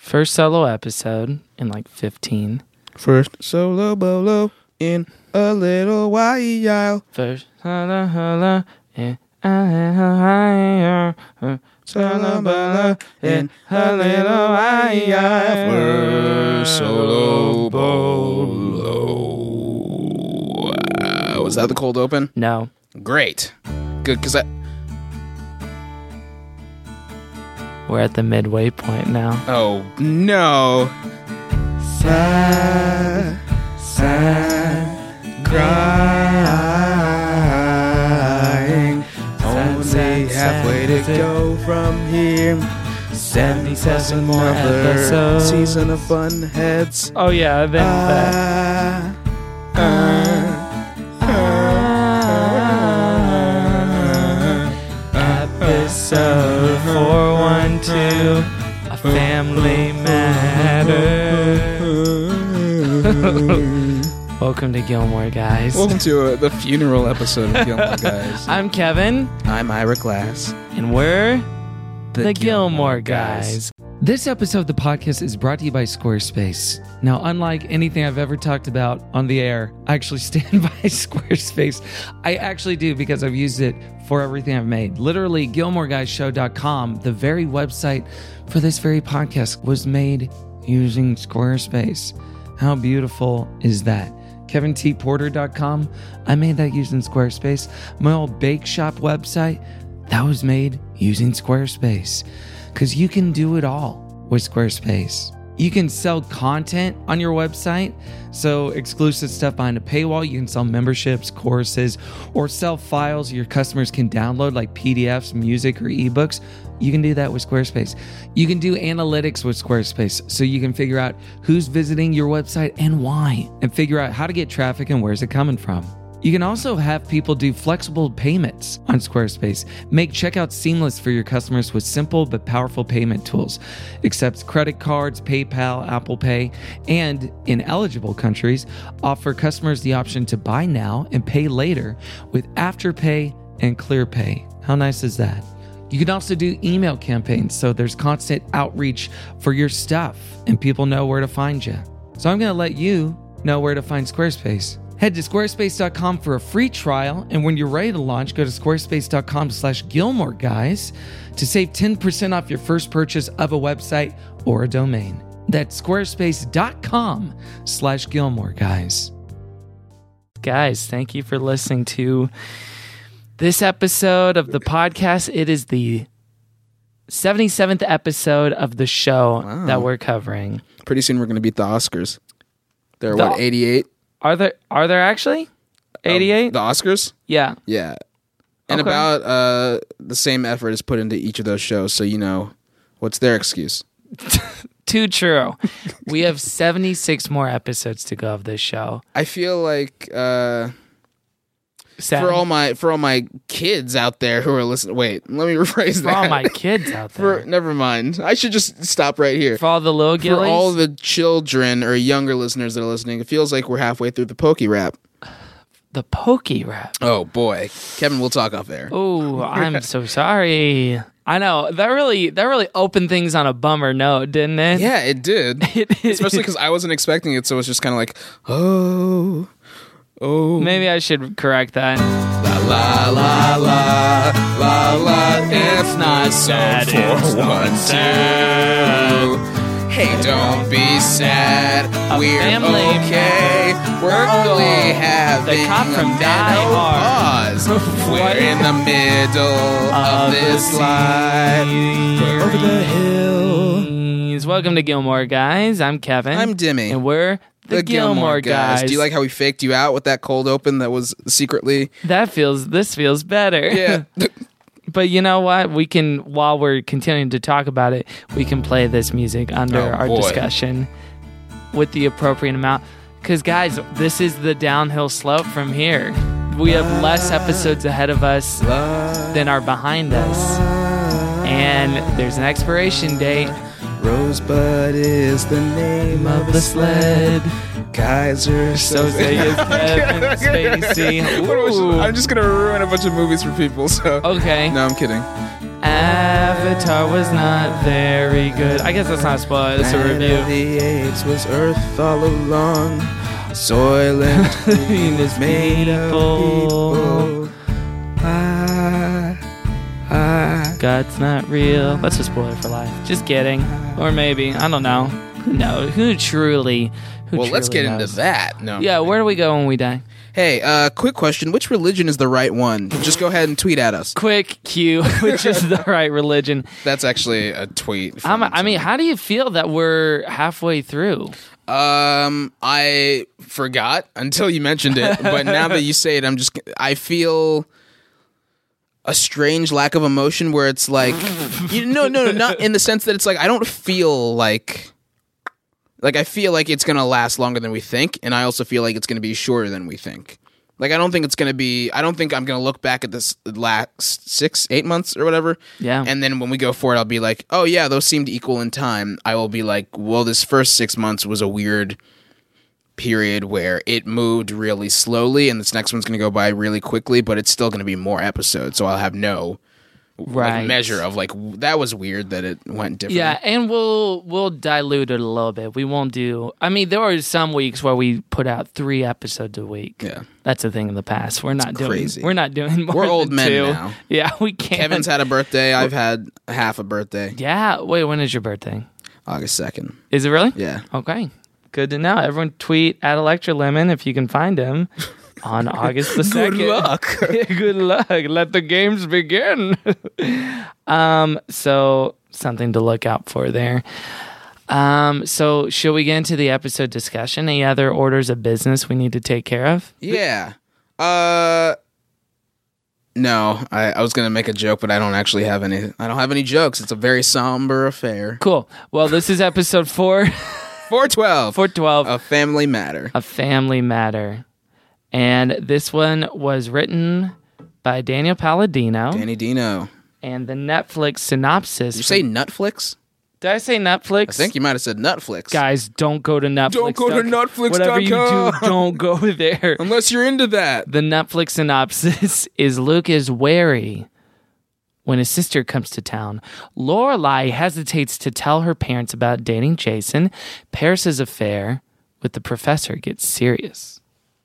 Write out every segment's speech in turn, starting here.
First solo episode in like 15. First solo bolo in a little while. First solo in a little while. Solo bolo in a little while. First solo bolo. Was that the cold open? No. Great. Good, because We're at the midway point now. Oh, no. Sad, crying. Only halfway to go from here. 77 more Another episodes. season of fun heads. Oh yeah, then that. Episode 412, A Family Matter. Welcome to Gilmore Guys. Welcome to the funeral episode of Gilmore Guys. I'm Kevin. I'm Ira Glass. And we're the Gilmore Guys. This episode of the podcast is brought to you by Squarespace. Now, unlike anything I've ever talked about on the air, I actually stand by Squarespace. I actually do, because I've used it for everything I've made. Literally, GilmoreGuysShow.com, the very website for this very podcast, was made using Squarespace. How beautiful is that? KevinTPorter.com, I made that using Squarespace. My old bake shop website, that was made using Squarespace. Because you can do it all with Squarespace. You can sell content on your website, so exclusive stuff behind a paywall. You can sell memberships, courses, or sell files your customers can download like PDFs, music, or ebooks. You can do that with Squarespace. You can do analytics with Squarespace, so you can figure out who's visiting your website and why, and figure out how to get traffic and where's it coming from. You can also have people do flexible payments on Squarespace. Make checkout seamless for your customers with simple but powerful payment tools. Accepts credit cards, PayPal, Apple Pay, and in eligible countries, offer customers the option to buy now and pay later with Afterpay and ClearPay. How nice is that? You can also do email campaigns, so there's constant outreach for your stuff and people know where to find you. So I'm going to let you know where to find Squarespace. Head to squarespace.com for a free trial, and when you're ready to launch, go to squarespace.com/Gilmore Guys to save 10% off your first purchase of a website or a domain. That's squarespace.com/Gilmore Guys. Guys, thank you for listening to this episode of the podcast. It is the 77th episode of the show that we're covering. Pretty soon we're going to beat the Oscars. They're, 88? Are there actually 88? The Oscars? Yeah. Yeah. And Okay. about the same effort is put into each of those shows, so you know, what's their excuse? Too true. We have 76 more episodes to go of this show. I feel like Sad. for all my kids out there who are listening. Wait, let me rephrase that. For all my kids out there. Never mind. I should just stop right here. For all the little For gillies. all the children or younger listeners that are listening, it feels like we're halfway through the Pokey Rap. The Pokey Rap. Oh boy, Kevin, we'll talk off there. Oh, I'm so sorry. I know that really opened things on a bummer note, didn't it? Yeah, it did. Especially because I wasn't expecting it, so it's just kind of like, oh. Maybe I should correct that. La la la la la la. It's not sad. It's not sad. Hey, don't be sad. We're family okay. We're only having cop from a Die Hard. menopause. We're in the middle of this life. We're over the hill. Welcome to Gilmore Guys. I'm Kevin. I'm Dimmy. And we're the Gilmore Guys. Do you like how we faked you out with that cold open that was secretly? This feels better. Yeah. But you know what? We can, while we're continuing to talk about it, we can play this music under our discussion with the appropriate amount. Because, guys, this is the downhill slope from here. We have less episodes ahead of us than are behind us. And there's an expiration date. Rosebud is the name of the sled. Kaiser Soze is Kevin Spacey. Ooh. I'm just going to ruin a bunch of movies for people, so. Okay. No, I'm kidding. Avatar was not very good. I guess that's not a spoiler. It's a review. The apes was Earth all along. Soil and Venus made of people. God's not real. That's a spoiler for life. Just kidding. Or maybe. I don't know. Who knows? Who truly Let's get knows? into that. No. Yeah, where do we go when we die? Hey, quick question. Which religion is the right one? Just go ahead and tweet at us. Quick cue, which is the right religion. That's actually a tweet. I mean, how do you feel that we're halfway through? I forgot until you mentioned it, but now that you say it, I feel a strange lack of emotion where it's like, no, not in the sense that it's like, I don't feel like I feel like it's going to last longer than we think, and I also feel like it's going to be shorter than we think. Like, I don't think I'm going to look back at this last 6-8 months or whatever. Yeah. And then when we go forward, I'll be like, oh yeah, those seemed equal in time. I will be like, well, this first 6 months was a weird period where it moved really slowly, and this next one's going to go by really quickly, but it's still going to be more episodes. So I'll have no measure of like, that was weird that it went different. Yeah, and we'll dilute it a little bit. We won't do. I mean, there were some weeks where we put out 3 episodes a week. Yeah, that's a thing in the past. We're not doing. Crazy. We're not doing more. We're old than men 2. now. Yeah, we can't. Kevin's had a birthday. I've had half a birthday. Yeah. Wait, when is your birthday? August 2nd. Is it really? Yeah. Okay. Good to know. Everyone tweet at Electra Lemon if you can find him on August the 2nd. Good luck. Good luck. Let the games begin. So something to look out for there. So should we get into the episode discussion? Any other orders of business we need to take care of? Yeah. No, I was gonna make a joke, but I don't actually have any. I don't have any jokes. It's a very somber affair. Cool. Well, this is episode 4. 412. 412. A Family Matter. A Family Matter. And this one was written by Daniel Palladino. Danny Dino. And the Netflix synopsis. Did you say Netflix? Did I say Netflix? I think you might have said Netflix. Guys, don't go to Netflix. Don't go to Netflix.com. Whatever you do, don't go there. Unless you're into that. The Netflix synopsis is Luke is wary when his sister comes to town. Lorelai hesitates to tell her parents about dating Jason. Paris's affair with the professor gets serious.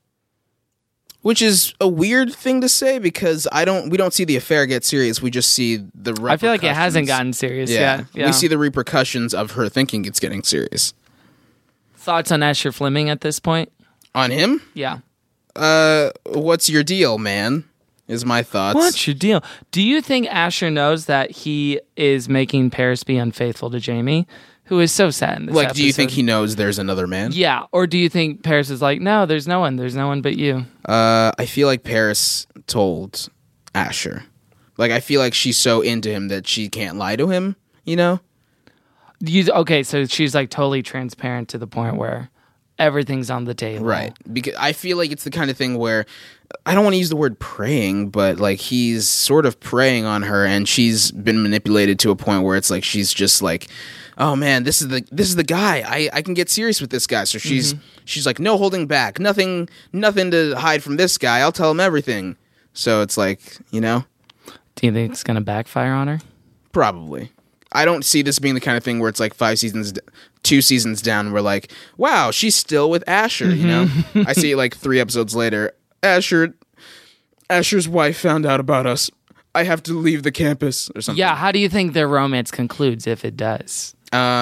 Which is a weird thing to say because we don't see the affair get serious. We just see the repercussions. I feel like it hasn't gotten serious yet. Yeah. We see the repercussions of her thinking it's getting serious. Thoughts on Asher Fleming at this point? On him? Yeah. What's your deal, man? Is my thoughts. What's your deal? Do you think Asher knows that he is making Paris be unfaithful to Jamie, who is so sad in this episode? Do you think he knows there's another man? Yeah. Or do you think Paris is like, no, there's no one but you? I feel like Paris told Asher. Like, I feel like she's so into him that she can't lie to him, you know? Okay, so she's like totally transparent to the point where everything's on the table. Right. Because I feel like it's the kind of thing where I don't want to use the word preying, but like he's sort of preying on her and she's been manipulated to a point where it's like she's just like, oh man, this is the guy. I can get serious with this guy. So she's like, no holding back. Nothing to hide from this guy. I'll tell him everything. So it's like, you know? Do you think it's going to backfire on her? Probably. I don't see this being the kind of thing where it's like 2 seasons down, we're like, wow, she's still with Asher, you know? I see it like 3 episodes later. Asher's wife found out about us. I have to leave the campus or something. Yeah, how do you think their romance concludes if it does?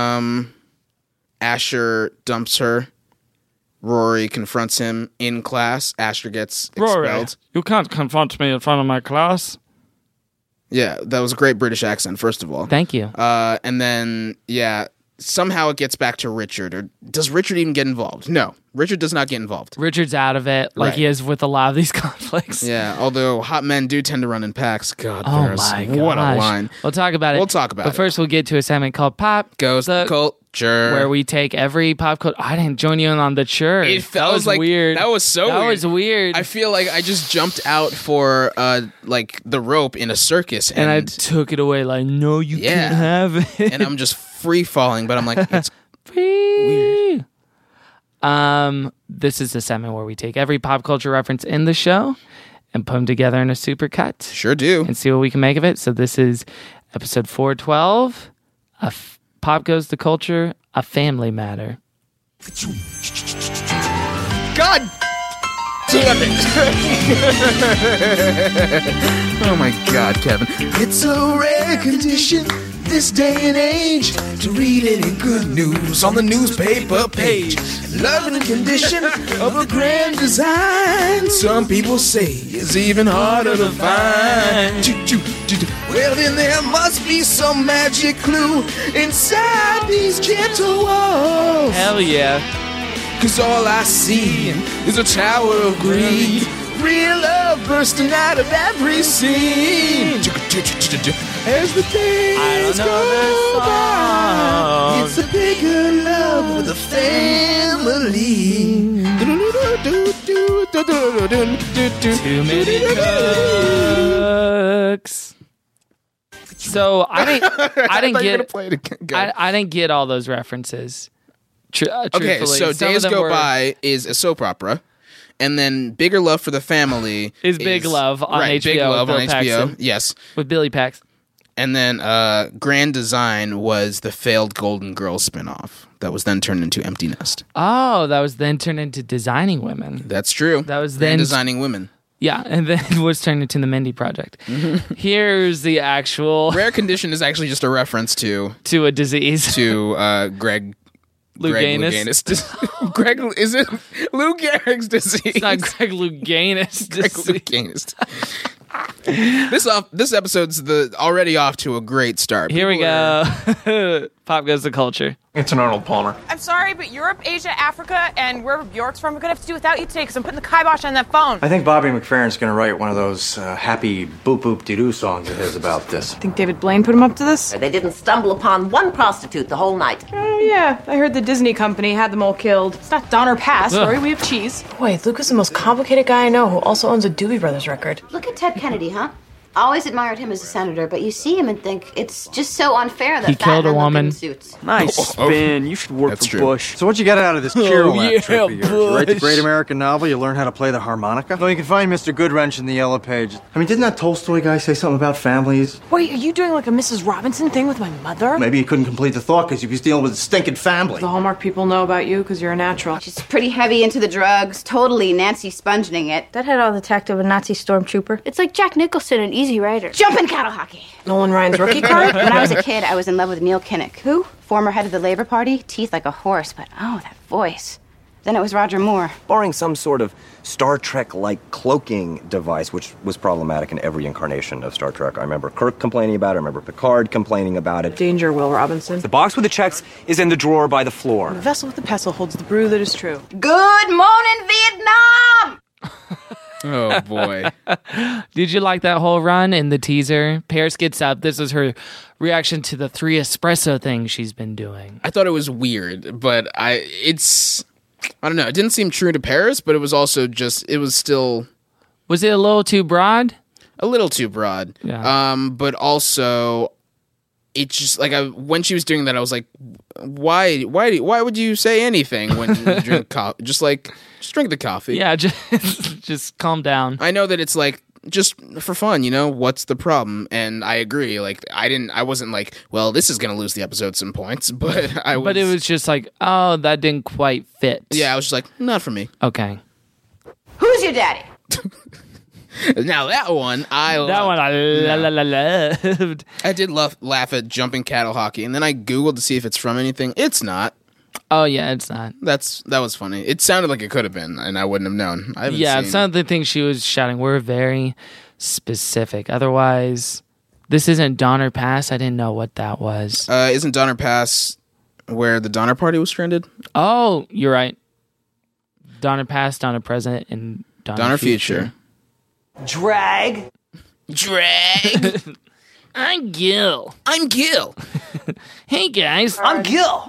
Asher dumps her. Rory confronts him in class. Asher gets expelled. Rory, you can't confront me in front of my class. Yeah, that was a great British accent, first of all. Thank you. And then, yeah, somehow it gets back to Richard. Or does Richard even get involved? No, Richard does not get involved. Richard's out of it, like he is with a lot of these conflicts. Yeah, although hot men do tend to run in packs. God, oh my gosh. What a line. We'll talk about it. But first we'll get to a segment called Pop Goes the Culture. Where we take every pop culture. I didn't join you in on the church. It felt like weird. That was so weird. That was weird. I feel like I just jumped out for like the rope in a circus. And I took it away like, no, you can't have it. And I'm just free falling, but I'm like, it's weird. This is the segment where we take every pop culture reference in the show and put them together in a super cut. Sure do. And see what we can make of it. So this is Episode 412, Pop Goes the Culture, A Family Matter. God damn it. Oh my God, Kevin. It's a rare condition this day and age to read any good news on the newspaper page. Loving the condition of a grand design, some people say is even harder to find. Well, then there must be some magic clue inside these gentle walls. Hell yeah. 'Cause all I see is a tower of greed, real love bursting out of every scene. As the days go by, it's a bigger love with a family. Too many cooks. So I didn't get all those references. Okay, so Days Go By is a soap opera, and then Bigger Love for the Family is Big Love on HBO. Big Love on HBO, Paxton, yes, with Billy Pax. And then Grand Design was the failed Golden Girls spinoff that was then turned into Empty Nest. Oh, that was then turned into Designing Women. That's true. That was then then Designing Women. Yeah, and then it was turned into the Mindy Project. Here's the actual Rare Condition is actually just a reference to a disease. To Greg Louganis. Greg, is it Lou Gehrig's disease? It's not Greg Louganis disease. This episode's already off to a great start. Here we go. Pop Goes the Culture. It's an Arnold Palmer. I'm sorry, but Europe, Asia, Africa, and wherever Bjork's from, we're going to have to do without you today because I'm putting the kibosh on that phone. I think Bobby McFerrin's going to write one of those happy boop-boop-de-doo songs of his about this. Think David Blaine put him up to this? They didn't stumble upon one prostitute the whole night. Oh, yeah. I heard the Disney company had them all killed. It's not Donner Pass, sorry, we have cheese. Boy, Luke is the most complicated guy I know who also owns a Doobie Brothers record. Look at Ted Kennedy, huh? Always admired him as a senator, but you see him and think it's just so unfair that he killed a woman. Suits. Nice spin. You should work for true. Bush. So what'd you get out of this Carol trip of yours? You write the Bush. great American novel, you learn how to play the harmonica? No, you can find Mr. Goodwrench in the Yellow Page. I mean, didn't that Tolstoy guy say something about families? Wait, are you doing like a Mrs. Robinson thing with my mother? Maybe he couldn't complete the thought because he was dealing with a stinking family. The Hallmark people know about you because you're a natural. She's pretty heavy into the drugs, totally Nancy Spongening it. That had all the tact of a Nazi stormtrooper. It's like Jack Nicholson in Easy Rider. Jumping cattle hockey. Nolan Ryan's rookie card? When I was a kid, I was in love with Neil Kinnock. Who? Former head of the Labor Party, teeth like a horse, but oh, that voice. Then it was Roger Moore. Barring some sort of Star Trek-like cloaking device, which was problematic in every incarnation of Star Trek. I remember Kirk complaining about it. I remember Picard complaining about it. Danger, Will Robinson. The box with the checks is in the drawer by the floor. The vessel with the pestle holds the brew that is true. Good morning, Vietnam! Oh boy. Did you like that whole run in the teaser? Paris gets up. This is her reaction to the 3 espresso thing she's been doing. I thought it was weird, but I don't know. It didn't seem true to Paris, but it was also still. Was it a little too broad? A little too broad. Yeah. But also, it's just like when she was doing that, I was like, why would you say anything when you drink coffee? Just drink the coffee. Yeah, just calm down. I know that it's like just for fun, what's the problem? And I agree. Like I wasn't like, well, this is gonna lose the episode some points, but I was. But it was just like, oh, that didn't quite fit. Yeah, I was just like, not for me. Okay. Who's your daddy? Now that one I loved. Loved. I did laugh at jumping cattle hockey, and then I googled to see if it's from anything. It's not. Oh yeah, it's not. That was funny. It sounded like it could have been, and I wouldn't have known. It's not the thing she was shouting. We're very specific. Otherwise, this isn't Donner Pass. I didn't know what that was. Isn't Donner Pass where the Donner Party was stranded? Oh, you're right. Donner Past, Donner Present, and Donner Future. Drag. I'm Gil. Hey guys, I'm Gil.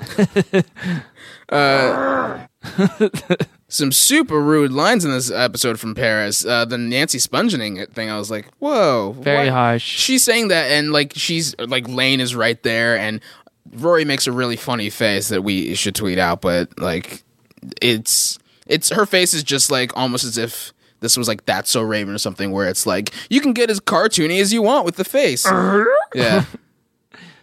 Some super rude lines in this episode from Paris. The Nancy Spongening thing, I was like, whoa. Very harsh. She's saying that, and she's like, Lane is right there, and Rory makes a really funny face that we should tweet out, but it's her face is just like almost as if this was like That's So Raven or something, where it's like, you can get as cartoony as you want with the face. Yeah.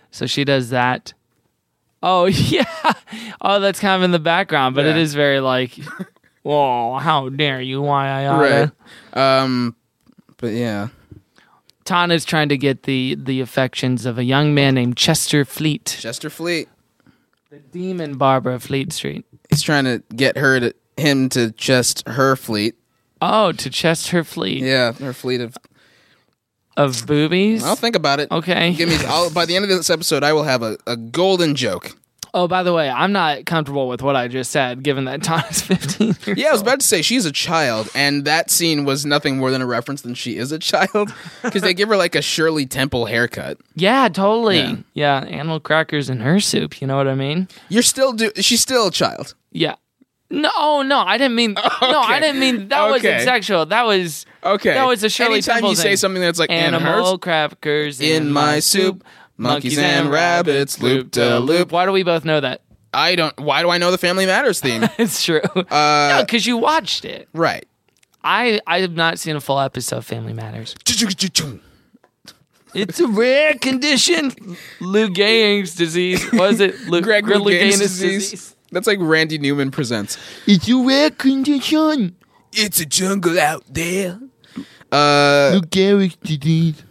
So she does that. Oh, yeah. Oh, that's kind of in the background, but it is very like, whoa, how dare you, why I oughta. Right. But yeah. Tana's trying to get the affections of a young man named Chester Fleet. Chester Fleet. The demon barber of Fleet Street. He's trying to get him to chest her fleet. Oh, to chest her fleet. Yeah, her fleet of boobies? I'll think about it. Okay. By the end of this episode, I will have a golden joke. Oh, by the way, I'm not comfortable with what I just said, given that Tana's 15 years Yeah, I was about to say, she's a child, and that scene was nothing more than a reference than she is a child, because they give her like a Shirley Temple haircut. Yeah, totally. Yeah, animal crackers in her soup, you know what I mean? She's still a child. Yeah. No, I didn't mean. Okay. No, I didn't mean that wasn't sexual. That was okay. That was a Shirley Temple thing. Anytime you say something that's like animal crackers in my soup, monkeys and rabbits, loop de loop. Why do we both know that? I don't. Why do I know the Family Matters theme? It's true. No, because you watched it. Right. I have not seen a full episode of Family Matters. It's a rare condition. Lou Gehrig's disease. Was it Lou Gehrig's disease? That's like Randy Newman presents. It's a rare condition. It's a jungle out there. Lou Gehrig's disease.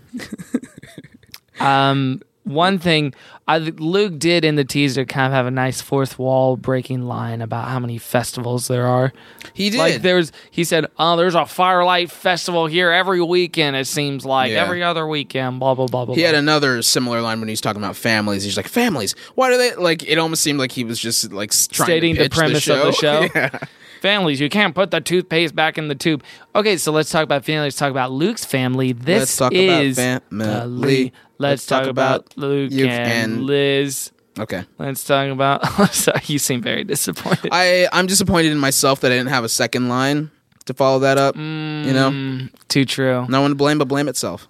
One thing Luke did in the teaser kind of have a nice fourth wall breaking line about how many festivals there are. He did. Like he said, "Oh, there's a Firelight Festival here every weekend. It seems like every other weekend." Blah blah blah blah. He had another similar line when he's talking about families. He's like, "Families? Why do they like?" It almost seemed like he was just like stating the premise of the show. Yeah. Families, you can't put the toothpaste back in the tube. Okay, so let's talk about family. Let's talk about Luke's family. Let's talk about family. Let's talk about Luke and Liz. Okay. Let's talk about... Sorry, you seem very disappointed. I'm disappointed in myself that I didn't have a second line to follow that up. You know? Too true. No one to blame but blame itself.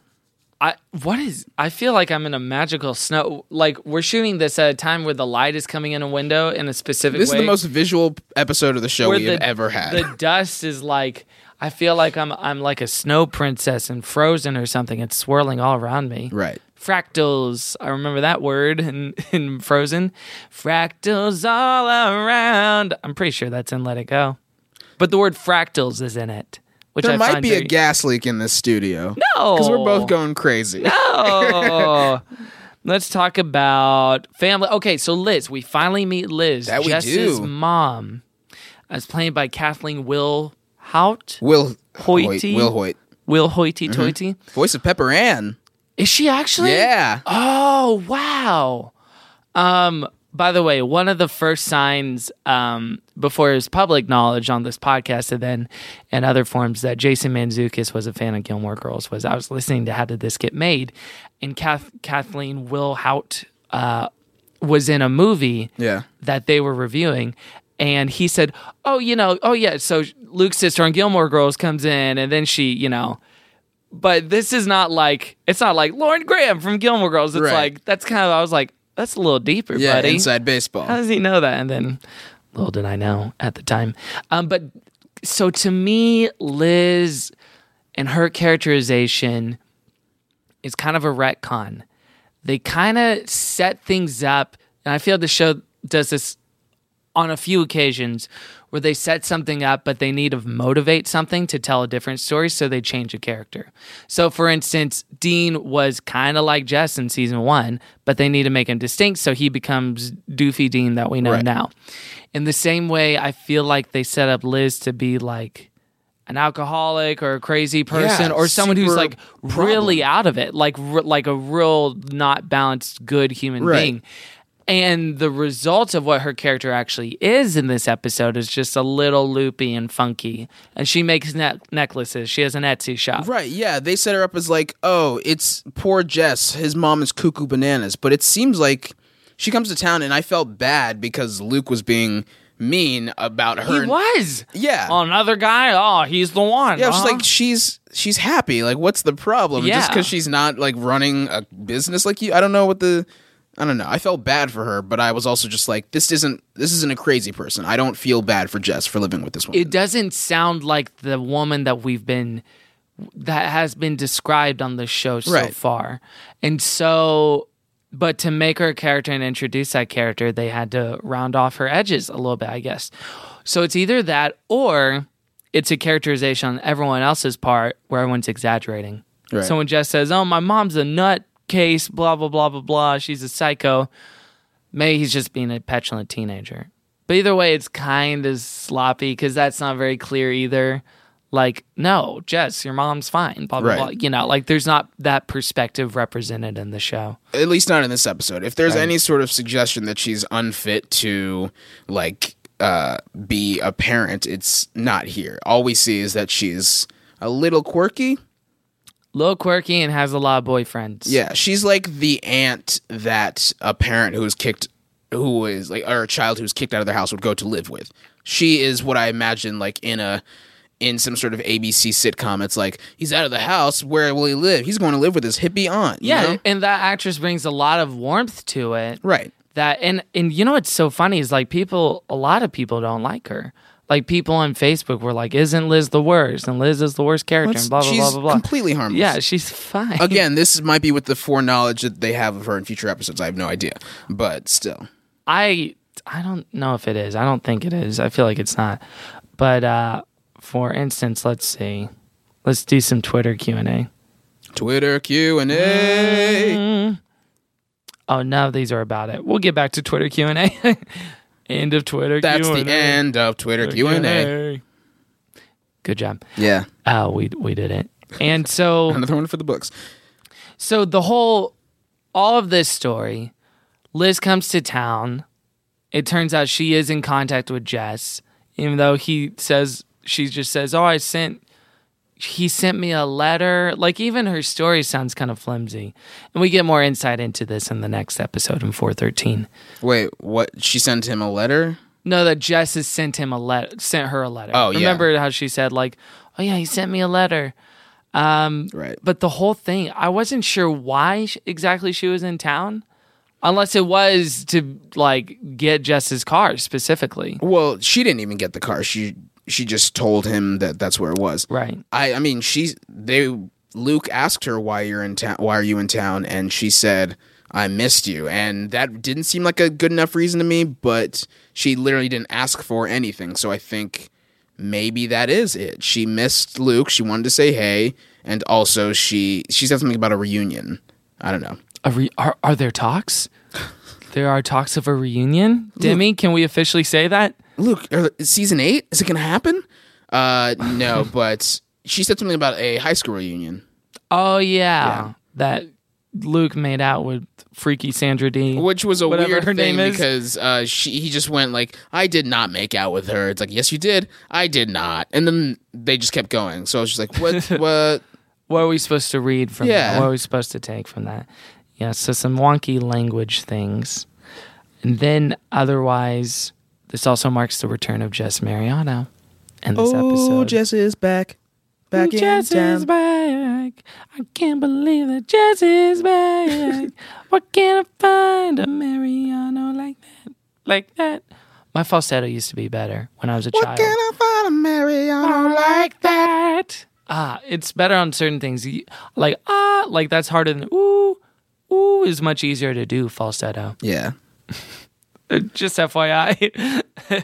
I feel like I'm in a magical snow. Like, we're shooting this at a time where the light is coming in a window in a specific way. This is the most visual episode of the show we have ever had. The dust is like... I feel like I'm like a snow princess in Frozen or something. It's swirling all around me. Right. Fractals. I remember that word in Frozen. Fractals all around. I'm pretty sure that's in Let It Go. But the word fractals is in it. Which there might be a gas leak in this studio. No. Because we're both going crazy. No. Let's talk about family. Okay, so Liz. We finally meet Liz. That we Jess's do. mom. As played by Kathleen Hoyt. Will Hoyt. Will Hoity-Toity. Voice of Pepper Ann. Is she actually? Yeah. Oh, wow. By the way, one of the first signs before his public knowledge on this podcast and then in other forms that Jason Mantzoukas was a fan of Gilmore Girls was I was listening to How Did This Get Made? And Kathleen Hoyt was in a movie that they were reviewing. And he said, oh, yeah, so Luke's sister on Gilmore Girls comes in and then she, but this is not like, it's not like Lauren Graham from Gilmore Girls. It's like, that's kind of, I was like, that's a little deeper, buddy. Inside baseball. How does he know that? And then, little did I know at the time. But so to me, Liz and her characterization is kind of a retcon. They kind of set things up, and I feel the show does this on a few occasions where they set something up, but they need to motivate something to tell a different story, so they change a character. So, for instance, Dean was kind of like Jess in season 1, but they need to make him distinct, so he becomes Doofy Dean that we know now. In the same way, I feel like they set up Liz to be like an alcoholic or a crazy person or someone who's like really out of it, like a real not balanced, good human being. And the result of what her character actually is in this episode is just a little loopy and funky. And she makes necklaces. She has an Etsy shop. Right, yeah. They set her up as like, oh, it's poor Jess. His mom is cuckoo bananas. But it seems like she comes to town and I felt bad because Luke was being mean about her. He was. Yeah. Oh, another guy? Oh, he's the one. Yeah, she's like, she's happy. Like, what's the problem? Yeah. Just because she's not like running a business like you? I don't know. I felt bad for her, but I was also just like, this isn't a crazy person. I don't feel bad for Jess for living with this woman. It doesn't sound like the woman that has been described on the show so far. And so But to make her a character and introduce that character, they had to round off her edges a little bit, I guess. So it's either that or it's a characterization on everyone else's part where everyone's exaggerating. Right. So when Jess says, oh, my mom's a nutcase, blah, blah, blah, blah, blah, she's a psycho, maybe he's just being a petulant teenager. But either way, it's kind of sloppy because that's not very clear either. Like, no, Jess, your mom's fine, blah, blah, blah. You know, like there's not that perspective represented in the show. At least not in this episode. If there's any sort of suggestion that she's unfit to, like, be a parent, it's not here. All we see is that she's a little quirky. Little quirky and has a lot of boyfriends. Yeah, she's like the aunt that a parent or a child who's kicked out of their house would go to live with. She is what I imagine, like in some sort of ABC sitcom. It's like, he's out of the house, where will he live? He's going to live with his hippie aunt. You know? And that actress brings a lot of warmth to it. Right. That and you know what's so funny is like a lot of people don't like her. Like people on Facebook were like, "Isn't Liz the worst?" And Liz is the worst character. And blah blah blah blah blah. Completely harmless. Yeah, she's fine. Again, this might be with the foreknowledge that they have of her in future episodes. I have no idea, but still, I don't know if it is. I don't think it is. I feel like it's not. But for instance, let's see. Let's do some Twitter Q&A. Twitter Q&A. Oh, none of these are about it. We'll get back to Twitter Q&A. End of Twitter That's Q&A. the end of Twitter Q&A. Good job. Yeah. Oh, we did it. And so another one for the books. So all of this story, Liz comes to town. It turns out she is in contact with Jess, even though she just says, "Oh, he sent me a letter." Like, even her story sounds kind of flimsy. And we get more insight into this in the next episode in 413. Wait, what? She sent him a letter? No, that Jess has sent her a letter. Oh, yeah. Remember how she said, like, "Oh, yeah, he sent me a letter." Right. But the whole thing, I wasn't sure why exactly she was in town. Unless it was to, like, get Jess's car specifically. Well, she didn't even get the car. She just told him that that's where it was. Right. I mean, Luke asked her, why are you in town? And she said, "I missed you." And that didn't seem like a good enough reason to me, but she literally didn't ask for anything. So I think maybe that is it. She missed Luke. She wanted to say hey. And also she said something about a reunion. I don't know. Are there talks? There are talks of a reunion? Demi, can we officially say that? Luke, season 8? Is it going to happen? No, but she said something about a high school reunion. Oh, yeah. That Luke made out with freaky Sandra D. Which was a weird her thing name is. because he just went like, "I did not make out with her." It's like, "Yes, you did." "I did not." And then they just kept going. So I was just like, what? What are we supposed to read from that? What are we supposed to take from that? Yeah, so some wonky language things. And then otherwise, this also marks the return of Jess Mariano in this episode. Oh, Jess is back. Back in Jess town. is back. I can't believe that Jess is back. Why can't I find a Mariano like that? My falsetto used to be better when I was a child. Why can't I find a Mariano like that? It's better on certain things. Like that's harder than ooh. Ooh is much easier to do falsetto. Yeah. Just FYI.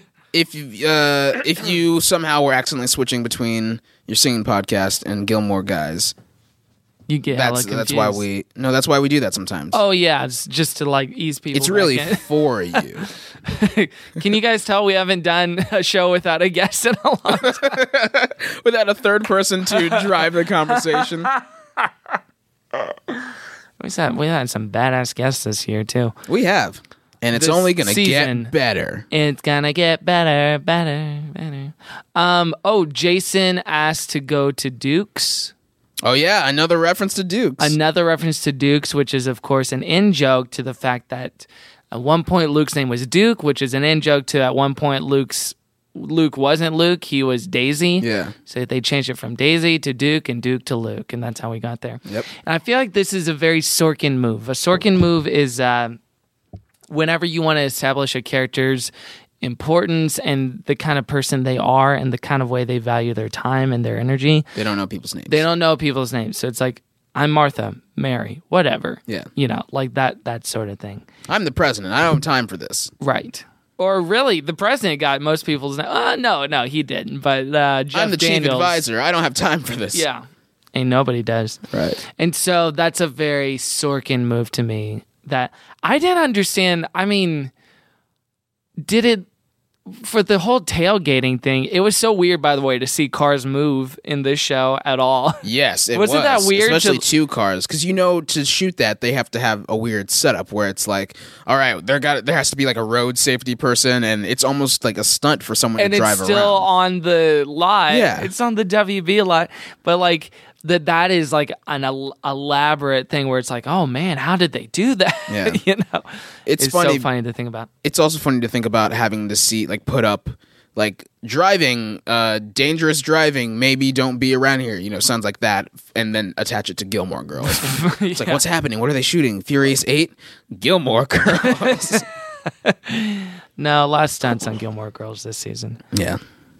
If you somehow were accidentally switching between your singing podcast and Gilmore Guys, you get that's why we do that sometimes. Oh yeah, it's just to like ease people. It's really for you. Can you guys tell we haven't done a show without a guest in a long time? Without a third person to drive the conversation. We had some badass guests this year too. We have. And it's only going to get better. It's going to get better. Jason asked to go to Duke's. Oh, yeah. Another reference to Duke's. Which is, of course, an in-joke to the fact that at one point Luke's name was Duke, which is an in-joke to at one point Luke wasn't Luke, he was Daisy. Yeah. So they changed it from Daisy to Duke and Duke to Luke, and that's how we got there. Yep. And I feel like this is a very Sorkin move. A Sorkin move is whenever you want to establish a character's importance and the kind of person they are and the kind of way they value their time and their energy. They don't know people's names. So it's like, I'm Martha, Mary, whatever. Yeah. You know, like that sort of thing. I'm the president. I don't have time for this. Right. Or really, the president got most people's... no, he didn't. But Jeff I'm the chief Daniels, advisor. I don't have time for this. Yeah. And nobody does. Right. And so that's a very Sorkin move to me that I didn't understand. I mean, did it... For the whole tailgating thing, it was so weird, by the way, to see cars move in this show at all. Yes, it Wasn't that weird? Especially two cars, because to shoot that they have to have a weird setup where it's like, all right, there has to be like a road safety person, and it's almost like a stunt for someone to drive around. And it's still on the lot. Yeah, it's on the WB lot, but like that is like an elaborate thing where it's like, oh man, how did they do that? Yeah, you know, it's funny. So funny to think about. It's also funny to think about having to see like put up like driving, dangerous driving. Maybe don't be around here. You know, sounds like that, and then attach it to Gilmore Girls. It's like, what's happening? What are they shooting? Furious 8, Gilmore Girls. No, last stunts on Gilmore Girls this season. Yeah.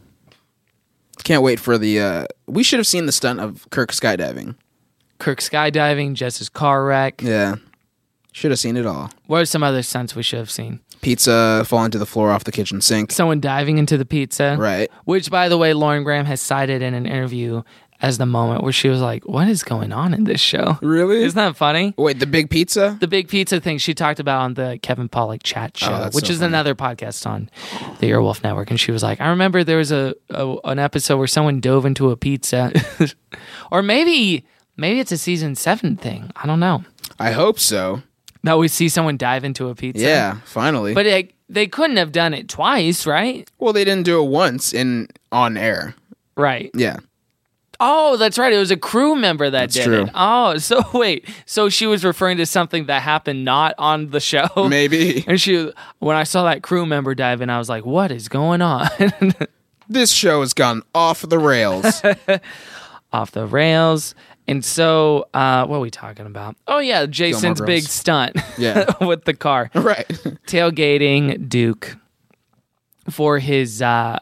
Can't wait for the... we should have seen the stunt of Kirk skydiving. Kirk skydiving, Jess's car wreck. Yeah. Should have seen it all. What are some other stunts we should have seen? Pizza falling to the floor off the kitchen sink. Someone diving into the pizza. Right. Which, by the way, Lauren Graham has cited in an interview as the moment where she was like, what is going on in this show? Really? Isn't that funny? Wait, the big pizza? The big pizza thing she talked about on the Kevin Pollak chat show, which is another podcast on the Earwolf Network. And she was like, I remember there was an episode where someone dove into a pizza. Or maybe it's a season 7 thing. I don't know. I hope so. That we see someone dive into a pizza. Yeah, finally. But they couldn't have done it twice, right? Well, they didn't do it once on air. Right. Yeah. Oh, that's right. It was a crew member that did true. it. Oh, so wait. So she was referring to something that happened not on the show? Maybe. And when I saw that crew member dive in, I was like, what is going on? This show has gone off the rails. Off the rails. And so, what are we talking about? Oh, yeah, Jason's big stunt with the car. Right. Tailgating Duke for his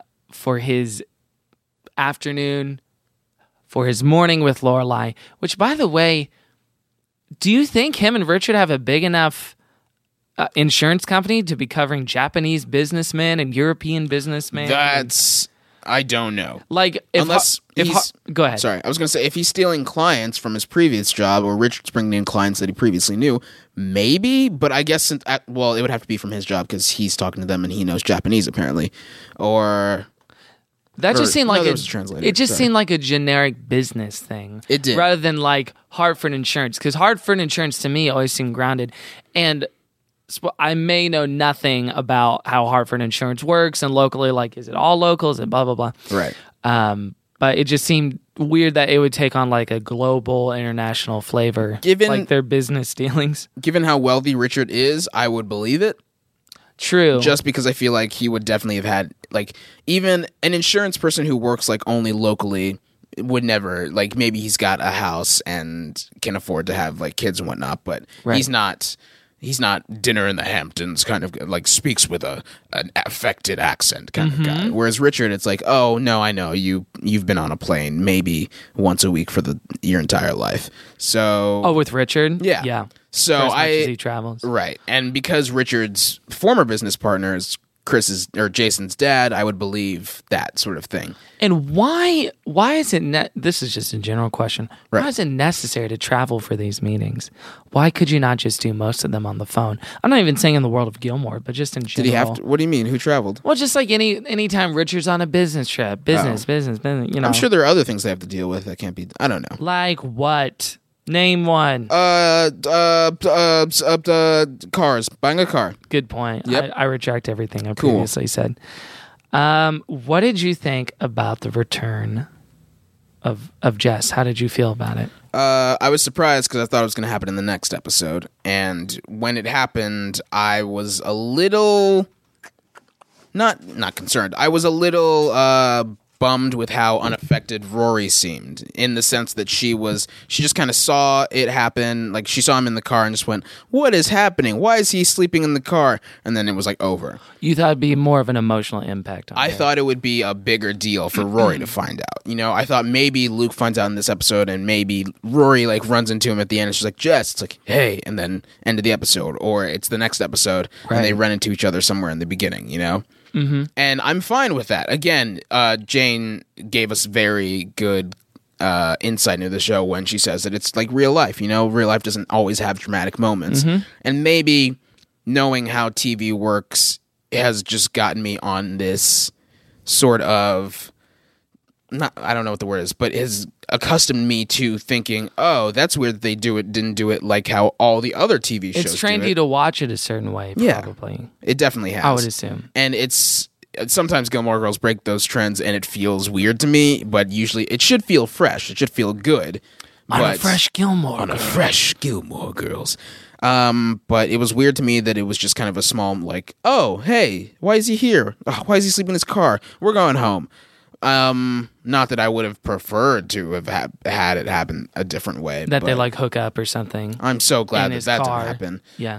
afternoon, for his morning with Lorelai, which, by the way, do you think him and Richard have a big enough insurance company to be covering Japanese businessmen and European businessmen? I don't know. Like, go ahead. Sorry, I was going to say, if he's stealing clients from his previous job, or Richard's bringing in clients that he previously knew, maybe. But I guess, it would have to be from his job because he's talking to them and he knows Japanese apparently. Or that just seemed like seemed like a generic business thing. It did, rather than like Hartford Insurance, because Hartford Insurance to me always seemed grounded. And I may know nothing about how Hartford Insurance works and locally, like, is it all local? Is it blah, blah, blah? Right. But it just seemed weird that it would take on like a global international flavor, like their business dealings. Given how wealthy Richard is, I would believe it. True. Just because I feel like he would definitely have had, like, even an insurance person who works like only locally would never, like, maybe he's got a house and can afford to have like kids and whatnot, but he's not dinner in the Hamptons kind of like speaks with an affected accent kind of guy. Whereas Richard, it's like, oh no, I know you've been on a plane maybe once a week for your entire life. So with Richard, yeah. So he travels, right, and because Richard's former business partner is Jason's dad, I would believe that sort of thing. And why is it this is just a general question. Why is it necessary to travel for these meetings? Why could you not just do most of them on the phone? I'm not even saying in the world of Gilmore, but just in general. Did he have to? What do you mean? Who traveled? Well, just like anytime Richard's on a business trip, business, you know. I'm sure there are other things they have to deal with that can't be. I don't know. Like what? Name one. Cars. Buying a car. Good point. Yep. I retract everything I previously said. What did you think about the return of Jess? How did you feel about it? I was surprised because I thought it was going to happen in the next episode. And when it happened, I was a little... Not concerned. I was a little bummed with how unaffected Rory seemed, in the sense that she just kind of saw it happen. Like, she saw him in the car and just went, "What is happening? Why is he sleeping in the car?" And then it was like over. You thought it'd be more of an emotional impact on I her. thought it would be a bigger deal for Rory to find out. You know, I thought maybe Luke finds out in this episode, and maybe Rory like runs into him at the end and she's like, "Jess," it's like, "Hey," and then end of the episode, or it's the next episode and they run into each other somewhere in the beginning, you know? Mm-hmm. And I'm fine with that. Again, Jane gave us very good insight into the show when she says that it's like real life, you know? Real life doesn't always have dramatic moments. Mm-hmm. And maybe knowing how TV works has just gotten me on this sort of, I don't know what the word is, but has accustomed me to thinking, oh, that's weird that they didn't do it like how all the other TV shows It's trained do it. you to watch it a certain way, probably. Yeah, it definitely has. I would assume. And sometimes Gilmore Girls break those trends and it feels weird to me, but usually it should feel fresh. It should feel good. On a fresh Gilmore Girls. But it was weird to me that it was just kind of a small, like, oh, hey, why is he here? Oh, why is he sleeping in his car? We're going home. Not that I would have preferred to have had it happen a different way. That they like hook up or something. I'm so glad that didn't happen. Yeah.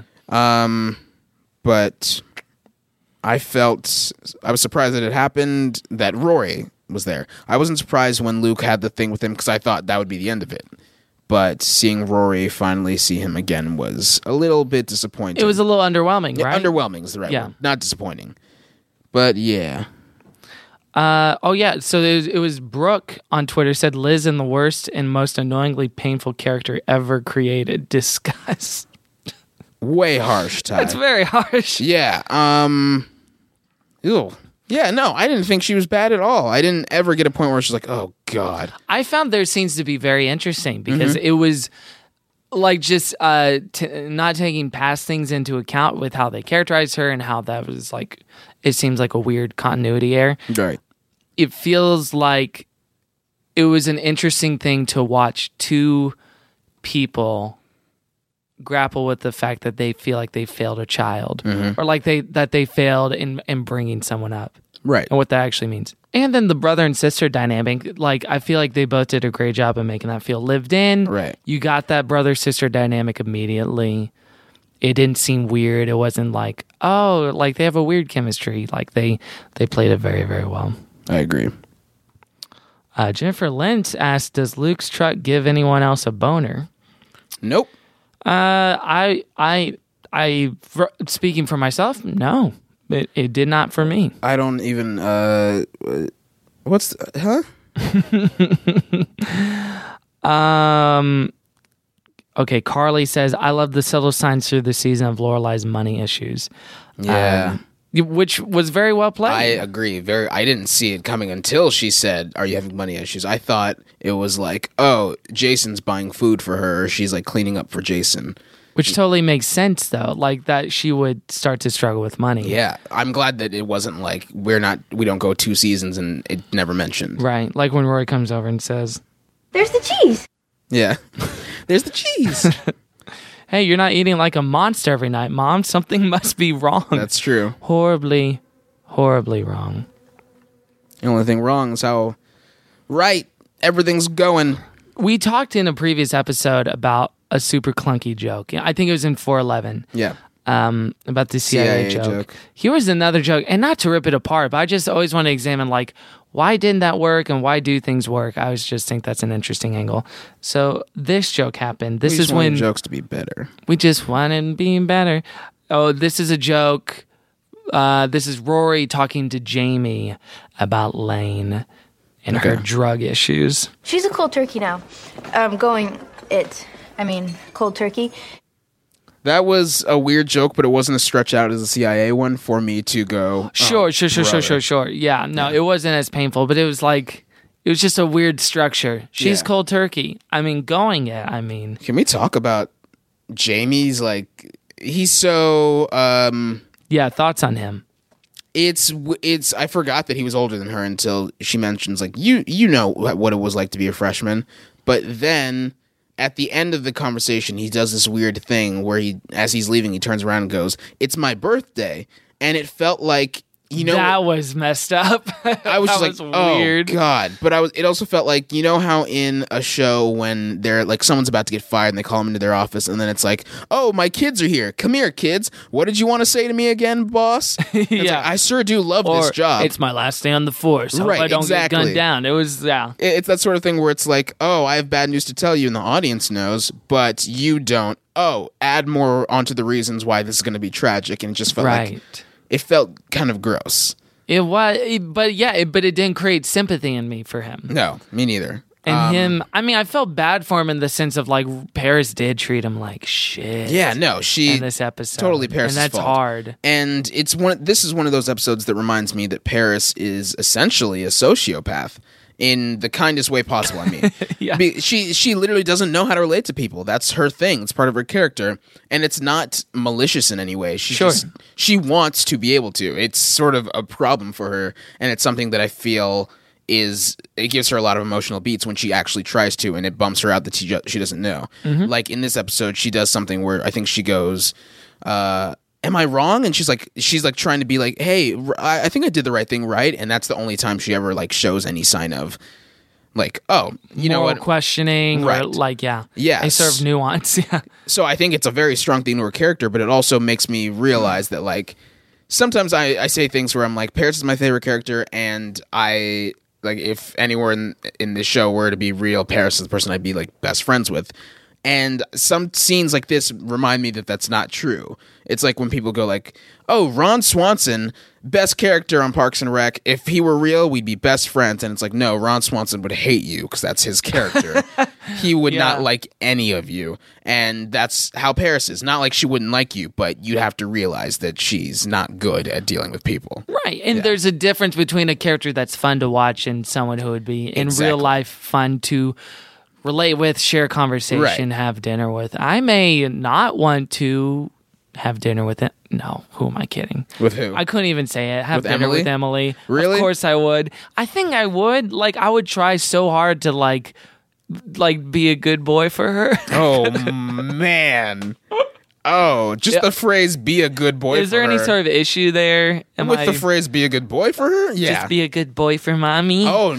But I was surprised that it happened, that Rory was there. I wasn't surprised when Luke had the thing with him because I thought that would be the end of it. But seeing Rory finally see him again was a little bit disappointing. It was a little underwhelming, right? Underwhelming is the right word. Not disappointing. But yeah. So it was Brooke on Twitter said, "Liz in the worst and most annoyingly painful character ever created." Discuss. Way harsh, Ty. That's very harsh. Yeah. Ew. Yeah, no, I didn't think she was bad at all. I didn't ever get a point where she's like, oh, God. I found their scenes to be very interesting because it was like just not taking past things into account with how they characterized her and how that was like, it seems like a weird continuity error. Right. It feels like it was an interesting thing to watch two people grapple with the fact that they feel like they failed a child or like they failed in bringing someone up. Right. And what that actually means. And then the brother and sister dynamic, like I feel like they both did a great job of making that feel lived in. Right. You got that brother-sister dynamic immediately. It didn't seem weird. It wasn't like, oh, like they have a weird chemistry. Like they played it very, very well. I agree. Jennifer Lentz asked, does Luke's truck give anyone else a boner? Nope. Speaking for myself, no, it did not for me. I don't even, Okay, Carly says, I love the subtle signs through the season of Lorelai's money issues. Yeah. Which was very well played. I agree. I didn't see it coming until she said, are you having money issues? I thought it was like, oh, Jason's buying food for her, or she's like cleaning up for Jason. Which totally makes sense, though. Like that she would start to struggle with money. Yeah. I'm glad that it wasn't like, we don't go 2 seasons and it never mentioned. Right. Like when Rory comes over and says, there's the cheese. Yeah. There's the cheese. Hey, you're not eating like a monster every night, Mom. Something must be wrong. That's true. Horribly, horribly wrong. The only thing wrong is how right everything's going. We talked in a previous episode about a super clunky joke. I think it was in 411. Yeah. About the CIA joke. Here was another joke, and not to rip it apart, but I just always want to examine, like, why didn't that work and why do things work? I always just think that's an interesting angle. So this joke happened. This is when jokes to be better. We just wanted being better. Oh, this is a joke. This is Rory talking to Jamie about Lane and her drug issues. She's a cold turkey now. Cold turkey. That was a weird joke, but it wasn't as stretched out as the CIA one for me to go. Sure. Yeah, no, it wasn't as painful, but it was just a weird structure. She's cold turkey. Can we talk about Jamie's, like, he's so, thoughts on him. It's, I forgot that he was older than her until she mentions, like, you know what it was like to be a freshman, but then at the end of the conversation, he does this weird thing where as he's leaving, he turns around and goes, "It's my birthday." And it felt like you know, that was messed up. I was just like, weird. Oh God. But it also felt like, you know how in a show when they're like, someone's about to get fired and they call them into their office and then it's like, oh, my kids are here. Come here, kids. What did you want to say to me again, boss? Yeah. Like, I sure do love this job. It's my last day on the force. Hope Right, I don't exactly. get gunned down. It was, It's that sort of thing where it's like, oh, I have bad news to tell you and the audience knows, but you don't. Oh, add more onto the reasons why this is going to be tragic. And it just felt like it felt kind of gross. It was, but it didn't create sympathy in me for him. No, me neither. And him, I mean, I felt bad for him in the sense of like Paris did treat him like shit. Yeah, no, in this episode, totally Paris' and that's fault. hard. And this is one of those episodes that reminds me that Paris is essentially a sociopath in the kindest way possible. I mean, she literally doesn't know how to relate to people. That's her thing. It's part of her character, and it's not malicious in any way. She wants to be able to. It's sort of a problem for her, and it's something that I feel it gives her a lot of emotional beats when she actually tries to, and it bumps her out that she doesn't know. Mm-hmm. Like in this episode, she does something where I think she goes, am I wrong? And she's like trying to be like, hey, I think I did the right thing, right? And that's the only time she ever like shows any sign of like, oh, you know what? Questioning, right. or like, yeah. Yes. A sort of nuance, yeah. So I think it's a very strong thing to her character, but it also makes me realize that like, sometimes I say things where I'm like, Paris is my favorite character, and like if anyone in this show were to be real, Paris is the person I'd be like best friends with. And some scenes like this remind me that that's not true. It's like when people go like, oh, Ron Swanson, best character on Parks and Rec. If he were real, we'd be best friends. And it's like, no, Ron Swanson would hate you because that's his character. He would not like any of you. And that's how Paris is. Not like she wouldn't like you, but you'd have to realize that she's not good at dealing with people. Right. And there's a difference between a character that's fun to watch and someone who would be in real life fun to relate with, share conversation, have dinner with. I may not want to have dinner with it. No, who am I kidding? With who? I couldn't even say it. Have with dinner Emily? with Emily. Really? Of course I would. I think I would. Like, I would try so hard to like be a good boy for her. Oh, man. Oh, just the phrase "be a good boy." Is there any sort of issue there? With the phrase "be a good boy" for her? Yeah, just be a good boy for mommy. Oh,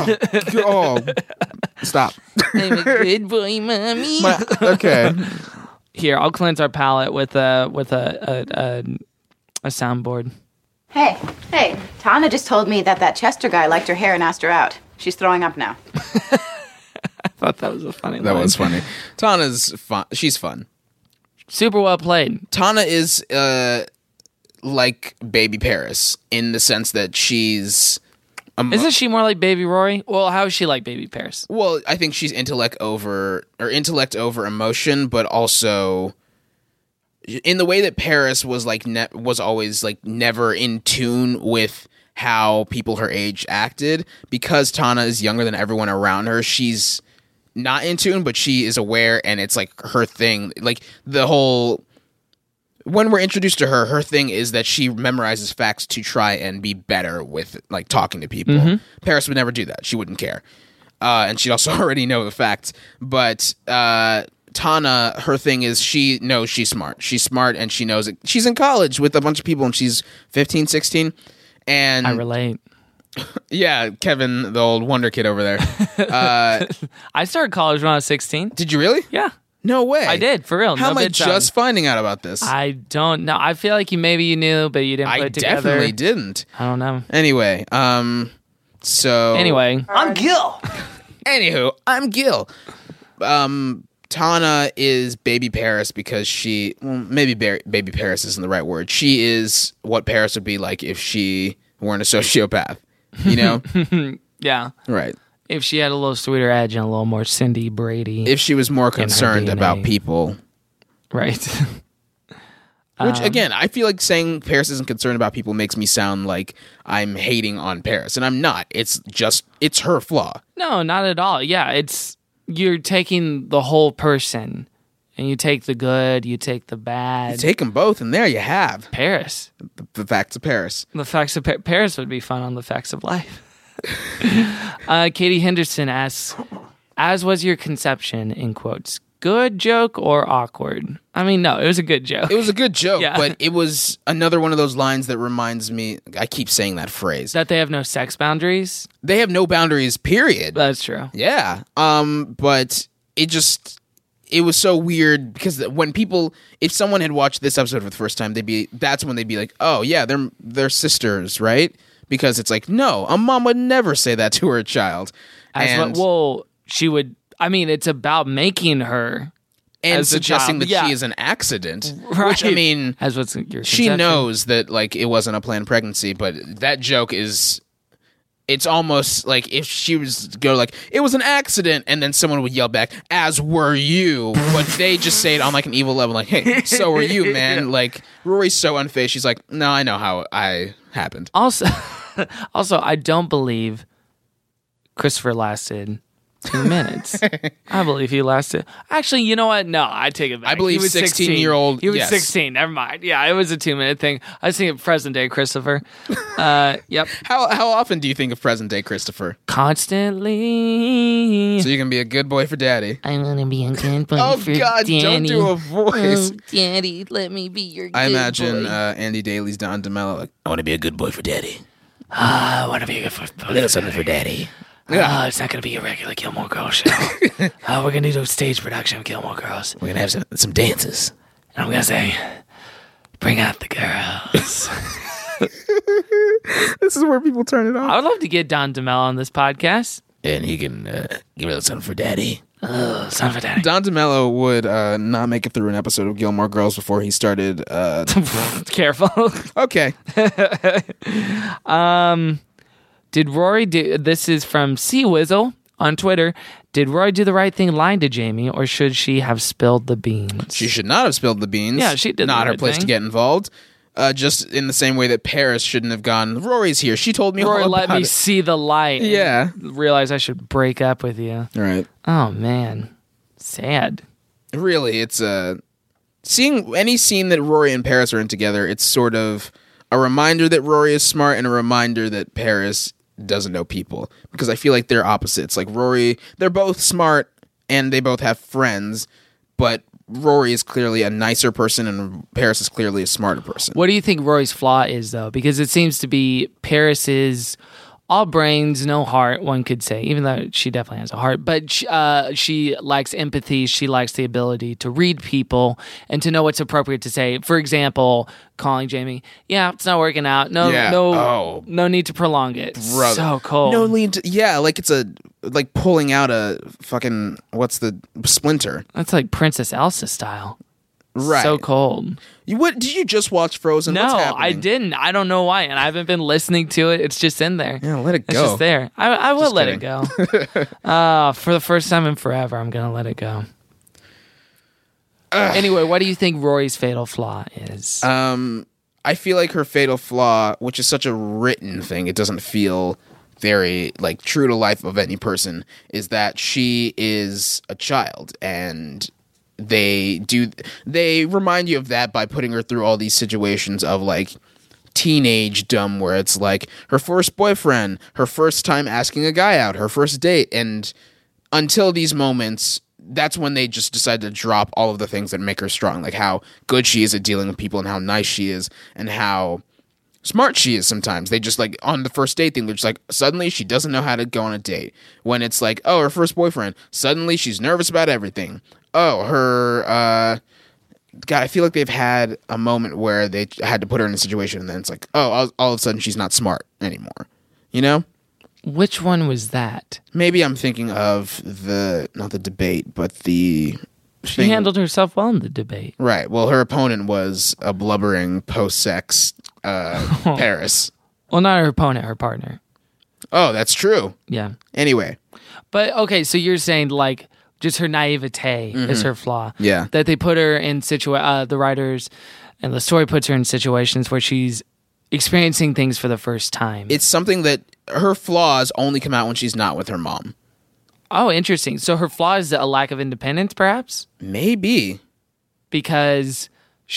stop! I'm a good boy, mommy. Okay, here I'll cleanse our palate with a soundboard. Hey, Tana just told me that Chester guy liked her hair and asked her out. She's throwing up now. I thought that was a funny. That line. was funny. Tana's fun. She's fun. Super well played. Tana is like Baby Paris in the sense that she's... Isn't she more like Baby Rory? Well, how is she like Baby Paris? Well, I think she's intellect over emotion, but also in the way that Paris was like was always like never in tune with how people her age acted. Because Tana is younger than everyone around her, she's not in tune, but she is aware, and it's like her thing. Like the whole, when we're introduced to her thing is that she memorizes facts to try and be better with like talking to people. Mm-hmm. Paris would never do that. She wouldn't care. And she'd also already know the facts. But Tana, her thing is she knows she's smart. She's smart, and she knows it. She's in college with a bunch of people, and she's 15, 16. And I relate. Yeah, Kevin, the old wonder kid over there. I started college when I was 16. Did you really? Yeah. No way. I did, for real. How am I just finding out about this? I don't know. I feel like maybe you knew, but you didn't put it together. I definitely didn't. I don't know. Anyway, Anyway. I'm Gil. Anywho, I'm Gil. Tana is Baby Paris because maybe Baby Paris isn't the right word. She is what Paris would be like if she weren't a sociopath. You know? Yeah. Right. If she had a little sweeter edge and a little more Cindy Brady. If she was more concerned about people. Right. Which, again, I feel like saying Paris isn't concerned about people makes me sound like I'm hating on Paris. And I'm not. It's her flaw. No, not at all. Yeah, you're taking the whole person. And you take the good, you take the bad. You take them both, and there you have Paris. The facts of Paris. The facts of Paris would be fun on the facts of life. Katie Henderson asks, as was your conception, in quotes, good joke or awkward? I mean, no, it was a good joke. It was a good joke, Yeah. but it was another one of those lines that reminds me. I keep saying that phrase. That they have no sex boundaries. They have no boundaries. Period. That's true. Yeah. But it was so weird because when people, if someone had watched this episode for the first time, that's when they'd be like, oh yeah, they're sisters, right? Because it's like, no, a mom would never say that to her child. She would. I mean, it's about making her and as suggesting that Yeah. she is an accident. Right. Which I mean, as what's your she conception. knows that like it wasn't a planned pregnancy, but that joke is. It's almost like if she was to go like, it was an accident, and then someone would yell back, as were you. But they just say it on like an evil level, like, hey, so were you, man. Yeah. Like, Rory's so unfazed. She's like, no, I know how I happened. Also, I don't believe Christopher lasted 2 minutes. I believe he lasted. Actually, you know what? No, I take it back. I believe he was 16-year-old. He was yes. 16. Never mind. Yeah, it was a 2-minute thing. I was thinking present day Christopher. Yep. How often do you think of present day Christopher? Constantly. So you can be a good boy for daddy. I want to be a good boy oh for God! Danny. Don't do a voice. Oh, Daddy, let me be your. I good imagine boy. Andy Daly's Don DeMello. Like, I want to be a good boy for daddy. I want to be a good boy. A little something for daddy. Yeah. It's not going to be a regular Gilmore Girls show. We're going to do a stage production of Gilmore Girls. We're going to have some dances. And I'm going to say, bring out the girls. This is where people turn it off. I would love to get Don DeMello on this podcast. And he can give it something for daddy. Oh, son of a daddy. Don DeMello would not make it through an episode of Gilmore Girls before he started. Careful. Okay. Did Rory do? This is from C-Wizzle on Twitter. Did Rory do the right thing lying to Jamie, or should she have spilled the beans? She should not have spilled the beans. Yeah, she did. Not the her right place thing. to get involved. Just in the same way that Paris shouldn't have gone. Rory's here. She told me Rory all let about me it. see the light. Yeah. And realize I should break up with you. Right. Oh man, sad. Really, it's seeing any scene that Rory and Paris are in together. It's sort of a reminder that Rory is smart and a reminder that Paris doesn't know people, because I feel like they're opposites. Like Rory, they're both smart and they both have friends, but Rory is clearly a nicer person and Paris is clearly a smarter person. What do you think Rory's flaw is, though? Because it seems to be Paris's all brains, no heart, one could say, even though she definitely has a heart. But she lacks empathy. She lacks the ability to read people and to know what's appropriate to say. For example, calling Jamie, yeah, it's not working out. No need to prolong it. Brother. So cold. No need to, yeah, like it's like pulling out a fucking, what's the splinter? That's like Princess Elsa style. Right. So cold. Did you just watch Frozen? No, What's happening? I didn't. I don't know why, and I haven't been listening to it. It's just in there. Yeah, let it go. It's just there. I will Just let kidding. it go. For the first time in forever, I'm gonna let it go. Anyway, what do you think Rory's fatal flaw is? I feel like her fatal flaw, which is such a written thing, it doesn't feel very like true to life of any person, is that she is a child, and they remind you of that by putting her through all these situations of like teenage dumb, where it's like her first boyfriend, her first time asking a guy out, her first date, and until these moments, that's when they just decide to drop all of the things that make her strong, like how good she is at dealing with people and how nice she is and how smart she is. Sometimes they just like on the first date thing, they're just like, suddenly she doesn't know how to go on a date. When it's like, oh, her first boyfriend, suddenly she's nervous about everything. Oh, her God, I feel like they've had a moment where they had to put her in a situation and then it's like, oh, all of a sudden she's not smart anymore, you know? Which one was that? Maybe I'm thinking of not the debate, but the She handled herself well in the debate. Right. Well, her opponent was a blubbering post-sex Paris. Well, not her opponent, her partner. Oh, that's true. Yeah. Anyway. But, okay, so you're saying, like, just her naivete is her flaw. Yeah. That they put her in the writers and the story puts her in situations where she's experiencing things for the first time. It's something that her flaws only come out when she's not with her mom. Oh, interesting. So her flaw is a lack of independence, perhaps? Maybe. Because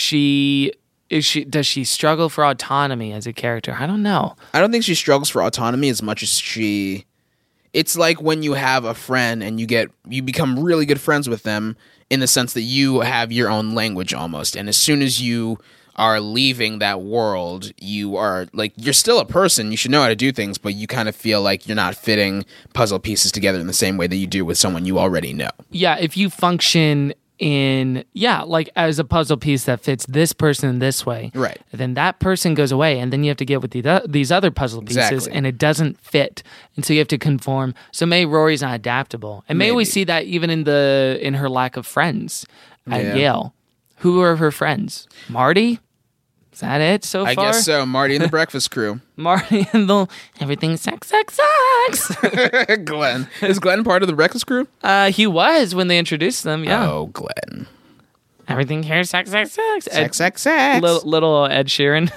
does she struggle for autonomy as a character? I don't know. I don't think she struggles for autonomy as much as it's like when you have a friend and you become really good friends with them in the sense that you have your own language almost. And as soon as you are leaving that world, you are like, you're still a person. You should know how to do things, but you kind of feel like you're not fitting puzzle pieces together in the same way that you do with someone you already know. Yeah, if you function in, like as a puzzle piece that fits this person this way, right? Then that person goes away, and then you have to get with these other puzzle pieces, Exactly. and it doesn't fit, and so you have to conform. So maybe Rory's not adaptable, and maybe we see that even in her lack of friends at Yale. Who are her friends? Marty? Is that it so far? I guess so. Marty and the Breakfast Crew. Marty and the everything sex. Glenn. Is Glenn part of the Breakfast Crew? He was when they introduced them, yeah. Oh, Glenn. Everything here is sex. Sex. Little Ed Sheeran.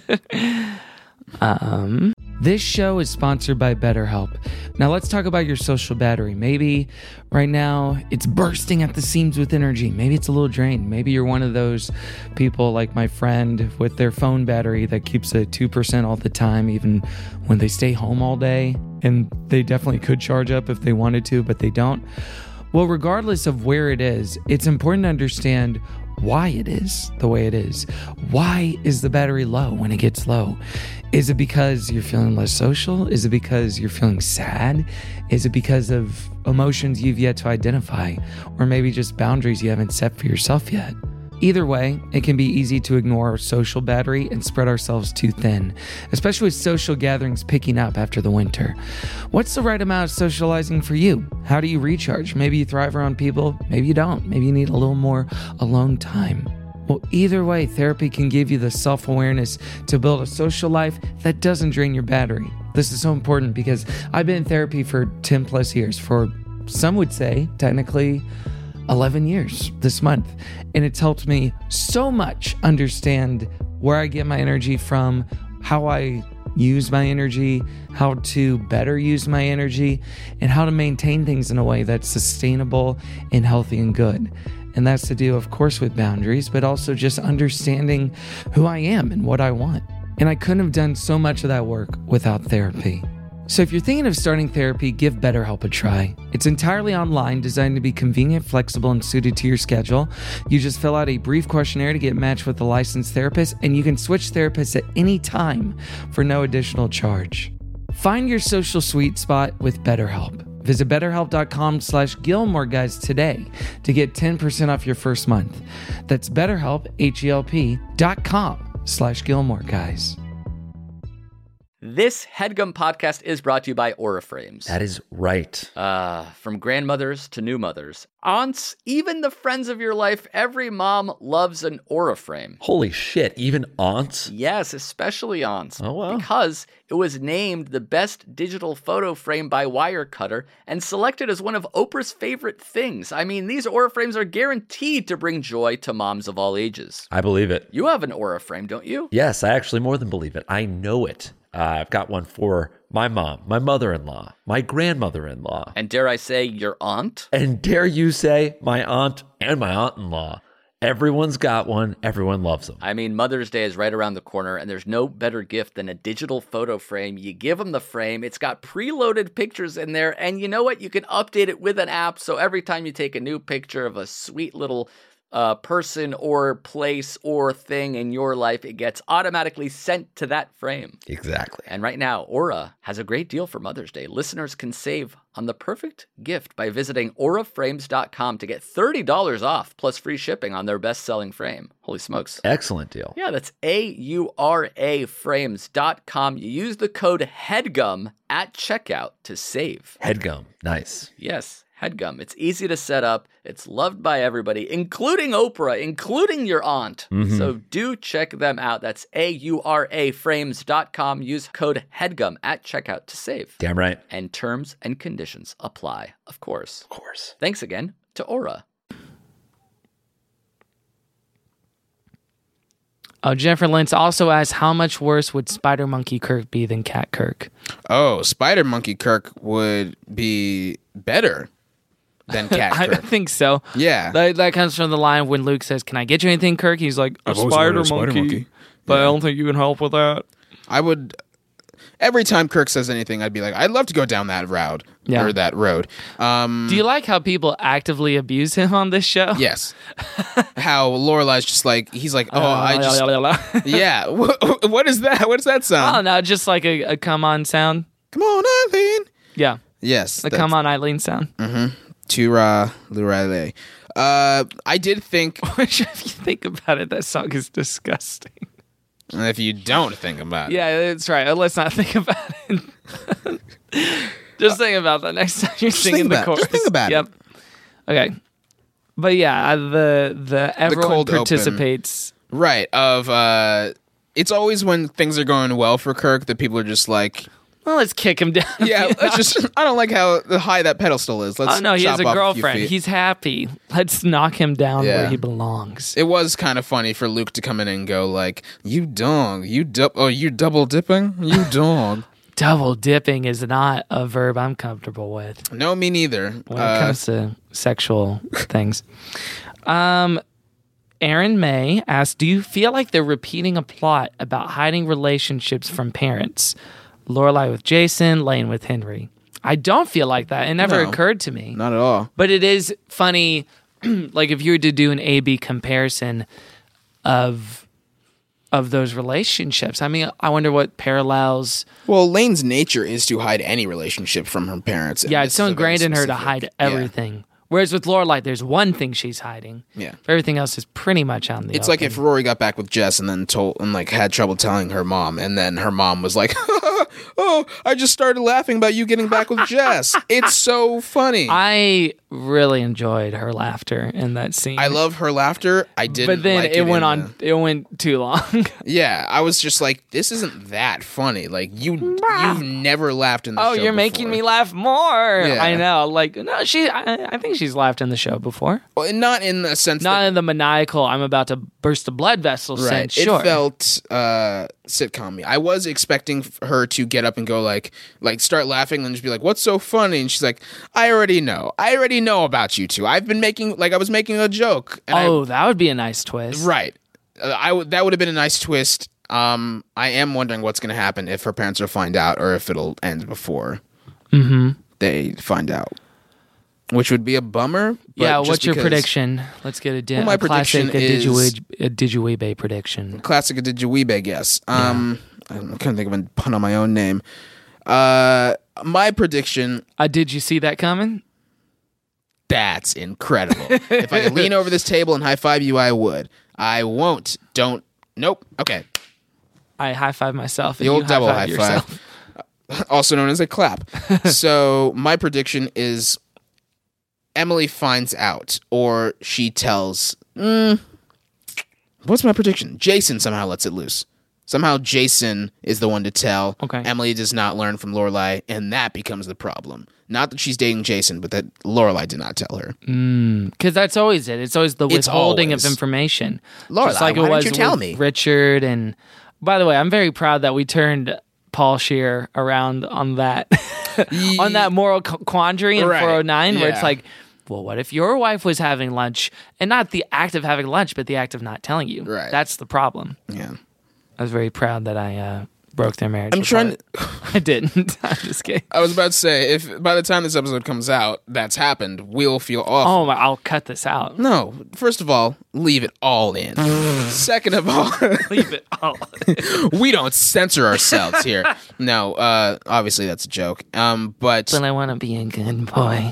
This show is sponsored by BetterHelp. Now let's talk about your social battery. Maybe right now it's bursting at the seams with energy. Maybe it's a little drained. Maybe you're one of those people like my friend with their phone battery that keeps at 2% all the time, even when they stay home all day. And they definitely could charge up if they wanted to, but they don't. Well, regardless of where it is, it's important to understand why it is the way it is. Why is the battery low when it gets low? Is it because you're feeling less social? Is it because you're feeling sad? Is it because of emotions you've yet to identify? Or maybe just boundaries you haven't set for yourself yet? Either way, it can be easy to ignore our social battery and spread ourselves too thin, especially with social gatherings picking up after the winter. What's the right amount of socializing for you? How do you recharge? Maybe you thrive around people, maybe you don't. Maybe you need a little more alone time. Well, either way, therapy can give you the self-awareness to build a social life that doesn't drain your battery. This is so important because I've been in therapy for 10 plus years, for some would say technically 11 years this month. And it's helped me so much understand where I get my energy from, how I use my energy, how to better use my energy, and how to maintain things in a way that's sustainable and healthy and good. And that's to do, of course, with boundaries, but also just understanding who I am and what I want. And I couldn't have done so much of that work without therapy. So if you're thinking of starting therapy, give BetterHelp a try. It's entirely online, designed to be convenient, flexible, and suited to your schedule. You just fill out a brief questionnaire to get matched with a licensed therapist, and you can switch therapists at any time for no additional charge. Find your social sweet spot with BetterHelp. Visit BetterHelp.com/Gilmore Guys today to get 10% off your first month. That's BetterHelp, HELP.com/Gilmore Guys. This HeadGum podcast is brought to you by Aura Frames. That is right. From grandmothers to new mothers, aunts, even the friends of your life, every mom loves an Aura frame. Holy shit, even aunts? Yes, especially aunts. Oh, wow. Because it was named the best digital photo frame by Wirecutter and selected as one of Oprah's favorite things. I mean, these Aura frames are guaranteed to bring joy to moms of all ages. I believe it. You have an Aura frame, don't you? Yes, I actually more than believe it. I know it. I've got one for my mom, my mother-in-law, my grandmother-in-law. And dare I say, your aunt? And dare you say, my aunt and my aunt-in-law. Everyone's got one. Everyone loves them. I mean, Mother's Day is right around the corner, and there's no better gift than a digital photo frame. You give them the frame. It's got preloaded pictures in there, and you know what? You can update it with an app, so every time you take a new picture of a sweet little person or place or thing in your life, it gets automatically sent to that frame. Exactly. And right now, Aura has a great deal for Mother's Day. Listeners can save on the perfect gift by visiting auraframes.com to get $30 off plus free shipping on their best-selling frame. Holy smokes. Excellent deal. Yeah, that's auraframes.com. You use the code HEADGUM at checkout to save. HEADGUM. Nice. Yes. HeadGum. It's easy to set up. It's loved by everybody, including Oprah, including your aunt. Mm-hmm. So do check them out. That's auraframes.com. Use code HEADGUM at checkout to save. Damn right. And terms and conditions apply, of course. Of course. Thanks again to Aura. Oh, Jennifer Lentz also asks, how much worse would Spider Monkey Kirk be than Cat Kirk? Oh, Spider Monkey Kirk would be better than Cat Kirk. I think so. Yeah. That comes from the line when Luke says, "Can I get you anything, Kirk?" He's like, a spider monkey. But I don't think you can help with that. I would... every time Kirk says anything, I'd be like, I'd love to go down that route or that road. Do you like how people actively abuse him on this show? Yes. How Lorelai's just like, he's like, yeah. What is that? What does that sound? Oh no, just like a come on sound. Come on, Eileen. Yeah. Yes. The come on, Eileen sound. Mm-hmm. To Lorelai. I did think. Which, if you think about it, that song is disgusting. If you don't think about it. Yeah, that's right. Let's not think about it. Just think about that next time you're singing the chorus. Just think about it. Okay. But yeah, the everyone participates. Open. Right. It's always when things are going well for Kirk that people are just like, well, let's kick him down. Yeah, I don't like how high that pedestal is. Let's he has a chop off girlfriend. few feet. He's happy. Let's knock him down where he belongs. It was kind of funny for Luke to come in and go like, "You dog, you double dipping, you dog." Double dipping is not a verb I'm comfortable with. No, me neither. When it comes to sexual things. Aaron May asked, do you feel like they're repeating a plot about hiding relationships from parents? Lorelai with Jason, Lane with Henry. I don't feel like that. It never occurred to me. Not at all. But it is funny, like if you were to do an A-B comparison of those relationships. I mean, I wonder what parallels. Well, Lane's nature is to hide any relationship from her parents. Yeah, it's so ingrained in her to hide everything. Yeah. Whereas with Lorelai, there's one thing she's hiding. Yeah. Everything else is pretty much on the It's open. like if Rory got back with Jess and then had trouble telling her mom, and then her mom was like, "Oh, I just started laughing about you getting back with Jess." It's so funny. I really enjoyed her laughter in that scene. I love her laughter. I didn't. But then like it went on. It went too long. Yeah, I was just like, "This isn't that funny." Like you've never laughed in the show. Oh, you're making me laugh more. Yeah. I know. Like no, I think she's laughed in the show before. Well, not in the sense. Not in the maniacal. I'm about to burst a blood vessel sense. Sure. It felt sitcom-y. I was expecting her to get up and go like start laughing and just be like, "What's so funny?" And she's like, "I already know about you two. I was making a joke." And that would be a nice twist. Right. That would have been a nice twist. I am wondering what's going to happen if her parents will find out or if it'll end before they find out. Which would be a bummer. Yeah, what's your prediction? Let's get a classic Digiweebe prediction. Classic Digiweebe guess. I couldn't think of a pun on my own name. My prediction. Did you see that coming? That's incredible. If I could lean over this table and high five you, I would. I won't. Don't. Nope. Okay. I high five myself. The old double high five. Also known as a clap. So my prediction is Emily finds out, or she tells. What's my prediction? Jason somehow lets it loose. Somehow Jason is the one to tell. Okay. Emily does not learn from Lorelai, and that becomes the problem. Not that she's dating Jason, but that Lorelai did not tell her. Because that's always it. It's always the withholding of information. Lorelai, just like why didn't you tell me? Richard, and by the way, I'm very proud that we turned Paul Scheer around on that on that moral quandary in 409, where it's like, well, what if your wife was having lunch, and not the act of having lunch, but the act of not telling you? Right. That's the problem. Yeah. I was very proud that I broke their marriage. I'm trying to... I didn't. I'm just kidding. I was about to say, if by the time this episode comes out, that's happened, we'll feel awful. Oh, I'll cut this out. No. First of all, leave it all in. Second of all... leave it all in. We don't censor ourselves here. No, obviously that's a joke. But I want to be a good boy.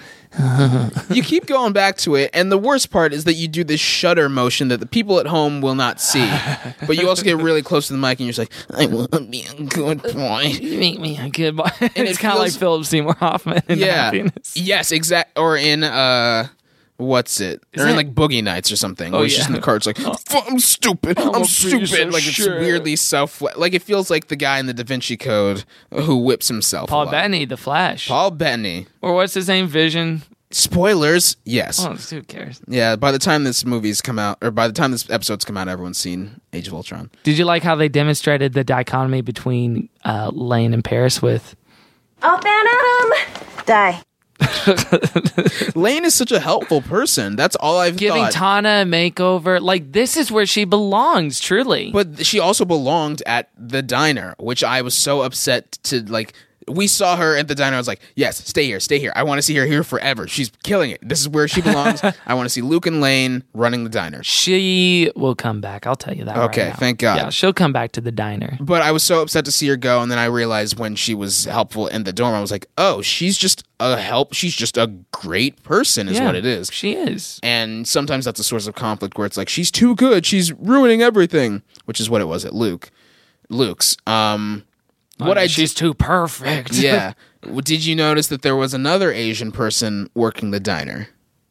You keep going back to it, and the worst part is that you do this shudder motion that the people at home will not see. But you also get really close to the mic, and you're just like, "I want to be a good boy. You make me a good boy." And it's kind of like Philip Seymour Hoffman in Happiness. Yes, exact. Or in what's it? Or in like Boogie Nights or something. Where he's just in the car. It's like, "I'm stupid. I'm stupid." So like it's weirdly like it feels like the guy in the Da Vinci Code who whips himself. Paul Bettany, The Flash. Paul Bettany. Or what's his name? Vision. Spoilers, yes. Oh, who cares? Yeah, by the time this movie's come out, or by the time this episode's come out, everyone's seen Age of Ultron. Did you like how they demonstrated the dichotomy between Lane and Paris with... Up and Adam! Die. Lane is such a helpful person. That's all I've Giving thought. Tana a makeover. Like, this is where she belongs, truly. But she also belonged at the diner, which I was so upset to, like, we saw her at the diner. I was like, yes, stay here. I want to see her here forever. She's killing it. This is where she belongs. I want to see Luke and Lane running the diner. She will come back. I'll tell you that Okay, right now. thank God. Yeah, she'll come back to the diner. But I was so upset to see her go, and then I realized when she was helpful in the dorm, I was like, oh, she's just she's just a great person is what it is. She is. And sometimes that's a source of conflict where it's like, she's too good, she's ruining everything, which is what it was at Luke's. She's too perfect. Yeah. Did you notice that there was another Asian person working the diner?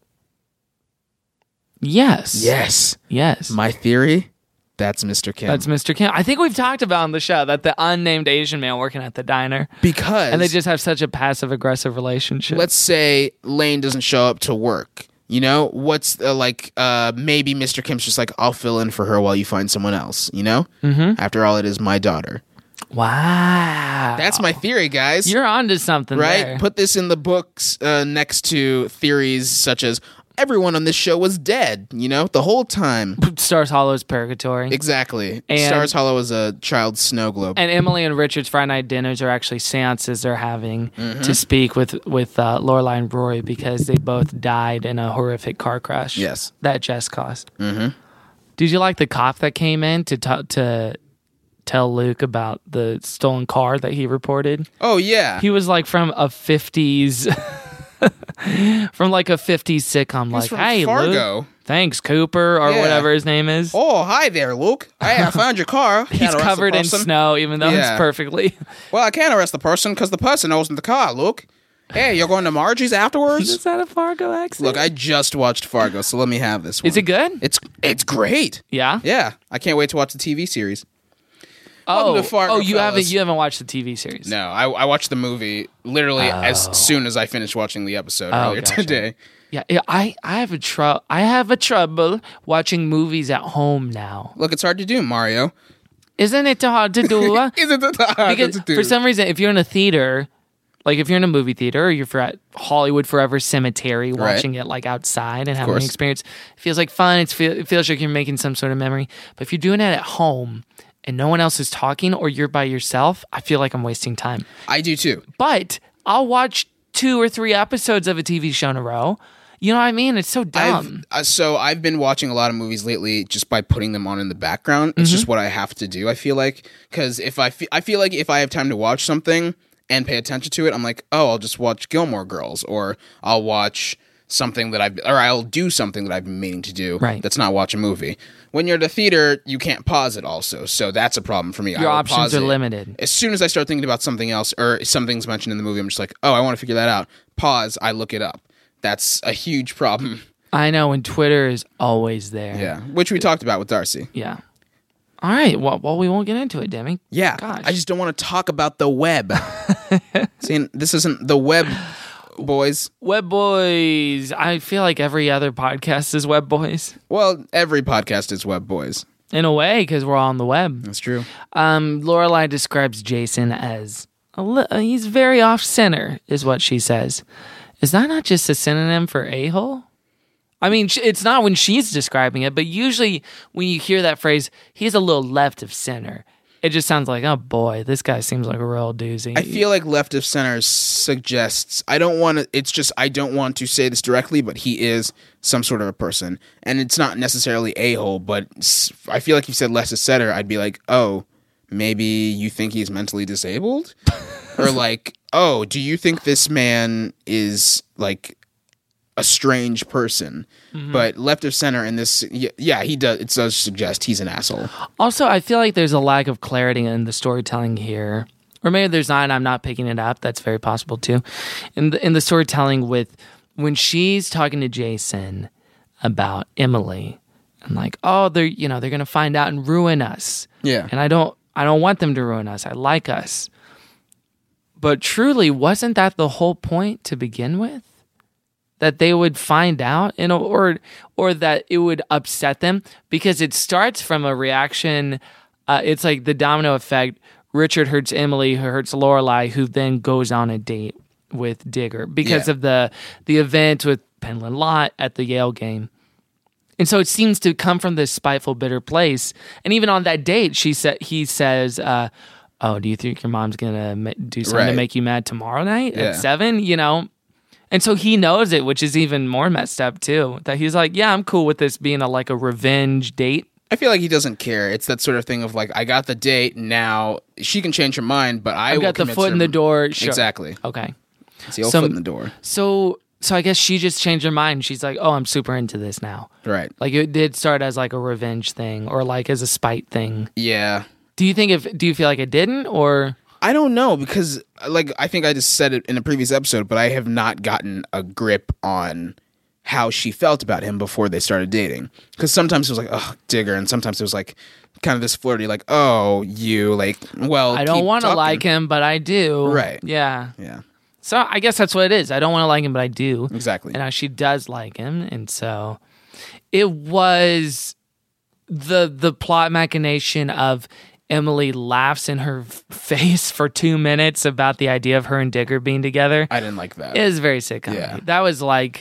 Yes. My theory, that's Mr. Kim. That's Mr. Kim. I think we've talked about on the show that the unnamed Asian man working at the diner. Because... And they just have such a passive-aggressive relationship. Let's say Lane doesn't show up to work. You know, what's maybe Mr. Kim's just like, I'll fill in for her while you find someone else, you know? Mm-hmm. After all, it is my daughter. Wow. That's my theory, guys. You're onto something, right? there. Put this in the books next to theories such as everyone on this show was dead, you know, the whole time. Stars Hollow's Purgatory. Exactly. And Stars Hollow is a child's snow globe. And Emily and Richard's Friday night dinners are actually seances they're having to speak with Lorelai and Rory because they both died in a horrific car crash. Yes. That Jess caused. Mm-hmm. Did you like the cop that came in to tell Luke about the stolen car that he reported? Oh, yeah. He was like from a 50s... from like a 50s sitcom. He's like, from hey, Fargo. Luke. Thanks, Cooper, or whatever his name is. Oh, hi there, Luke. I found your car. He's covered in snow, even though it's perfectly... Well, I can't arrest the person because the person owns the car, Luke. Hey, you're going to Margie's afterwards? Is that a Fargo accent? Look, I just watched Fargo, so let me have this one. Is it good? It's great. Yeah? Yeah. I can't wait to watch the TV series. Oh, to Fargo, you fellas. haven't watched the TV series? No, I watched the movie literally as soon as I finished watching the episode earlier today. Yeah, I have a trouble watching movies at home now. Look, it's hard to do, Mario. Isn't it hard to do? Isn't it hard because to do? For some reason, if you're in a theater, like if you're in a movie theater or you're at Hollywood Forever Cemetery watching it like outside and having an experience, it feels like fun. It feels like you're making some sort of memory. But if you're doing it at home and no one else is talking or you're by yourself, I feel like I'm wasting time. I do too. But I'll watch 2 or 3 episodes of a TV show in a row. You know what I mean? It's so dumb. I've been watching a lot of movies lately just by putting them on in the background. It's just what I have to do, I feel like. Because I feel like if I have time to watch something and pay attention to it, I'm like, oh, I'll just watch Gilmore Girls, or I'll watch something I'll do something that I've been meaning to do. Right. That's not watch a movie. When you're at a theater, you can't pause it also, so that's a problem for me. Your options are limited. As soon as I start thinking about something else or something's mentioned in the movie, I'm just like, oh, I want to figure that out. Pause, I look it up. That's a huge problem. I know, and Twitter is always there. Yeah, which we talked about with Darcy. Yeah. All right, well, we won't get into it, Demi. Yeah, gosh. I just don't want to talk about the web. See, this isn't the web, boys. Web boys. I feel like every other podcast is web boys. Well, every podcast is web boys. In a way, because we're all on the web. That's true. Lorelai describes Jason as he's very off-center, is what she says. Is that not just a synonym for a-hole? I mean, it's not when she's describing it, but usually when you hear that phrase, he's a little left of center. It just sounds like, oh boy, this guy seems like a real doozy. I feel like left of center suggests, I don't want to say this directly, but he is some sort of a person. And it's not necessarily a-hole, but I feel like if you said left of center, I'd be like, oh, maybe you think he's mentally disabled? Or like, oh, do you think this man is like a strange person? Mm-hmm. But left of center in this, yeah, he does. It does suggest he's an asshole. Also, I feel like there's a lack of clarity in the storytelling here, or maybe there's not. And I'm not picking it up. That's very possible too. In the storytelling with when she's talking to Jason about Emily and like, oh, they're gonna find out and ruin us. Yeah, and I don't want them to ruin us. I like us. But truly, wasn't that the whole point to begin with? That they would find out, or that it would upset them? Because it starts from a reaction. It's like the domino effect. Richard hurts Emily, who hurts Lorelai, who then goes on a date with Digger because of the event with Penland Lott at the Yale game. And so it seems to come from this spiteful, bitter place. And even on that date, he says, "Oh, do you think your mom's gonna do something to make you mad tomorrow night at 7?" You know, and so he knows it, which is even more messed up too. That he's like, "Yeah, I'm cool with this being a revenge date." I feel like he doesn't care. It's that sort of thing of I got the date now. She can change her mind, but I got the foot in the door. Sure. Exactly. Okay. It's the old foot in the door. So I guess she just changed her mind. She's like, "Oh, I'm super into this now." Right. It did start as a revenge thing or as a spite thing. Yeah. Do you feel like it didn't, or? I don't know, because I think I just said it in a previous episode, but I have not gotten a grip on how she felt about him before they started dating. Because sometimes it was oh, Digger, and sometimes it was kind of this flirty, oh, you, well, I don't want to like him, but I do. Right. Yeah. Yeah. So I guess that's what it is. I don't want to like him, but I do. Exactly. And now she does like him, and so it was the plot machination of Emily laughs in her face for 2 minutes about the idea of her and Digger being together. I didn't like that. It was very sitcom. Yeah. That was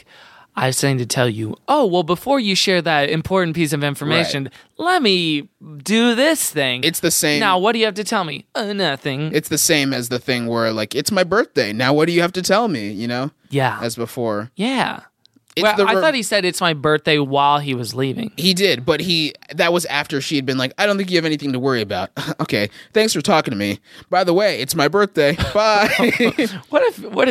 I was saying to tell you, oh, well, before you share that important piece of information, let me do this thing. It's the same. Now, what do you have to tell me? Nothing. It's the same as the thing where, it's my birthday. Now, what do you have to tell me, Yeah. As before. Yeah. I thought he said it's my birthday while he was leaving. He did, but that was after she had been I don't think you have anything to worry about. Okay, thanks for talking to me. By the way, it's my birthday. Bye. What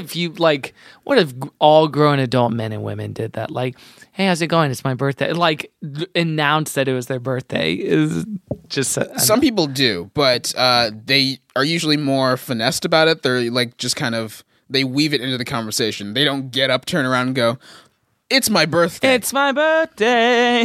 if all grown adult men and women did that? Hey, how's it going? It's my birthday. Announce that it was their birthday is just some people do, but they are usually more finessed about it. They're just kind of they weave it into the conversation. They don't get up, turn around, and go, "It's my birthday. It's my birthday."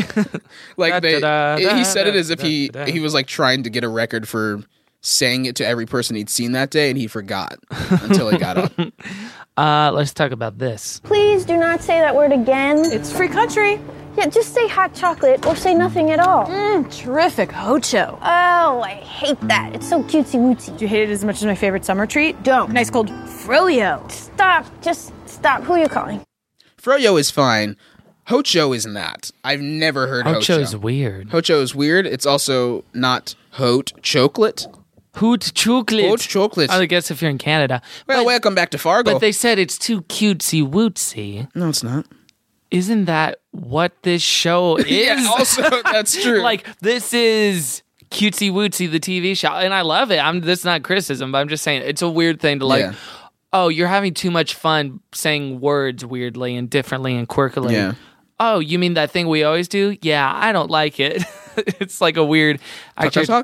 He said it as if he was trying to get a record for saying it to every person he'd seen that day, and he forgot until he got up. Let's talk about this. Please do not say that word again. It's free country. Yeah, just say hot chocolate or say nothing at all. Terrific. Hocho. Oh, I hate that. It's so cutesy wootsy. Do you hate it as much as my favorite summer treat? Don't. Nice cold froyo. Stop. Just stop. Who are you calling? Froyo is fine. Hocho is not. I've never heard Hocho. Hocho is weird. Hocho is weird. It's also not hot chocolate. Hot chocolate. Hot chocolate. I guess if you're in Canada. Well, welcome back to Fargo. But they said it's too cutesy wootsy. No, it's not. Isn't that what this show is? Yeah, also, that's true. This is cutesy wootsy, the TV show. And I love it. This is not criticism, but I'm just saying it's a weird thing to oh, you're having too much fun saying words weirdly and differently and quirkily. Yeah. Oh, you mean that thing we always do? Yeah, I don't like it. It's a weird... Talk and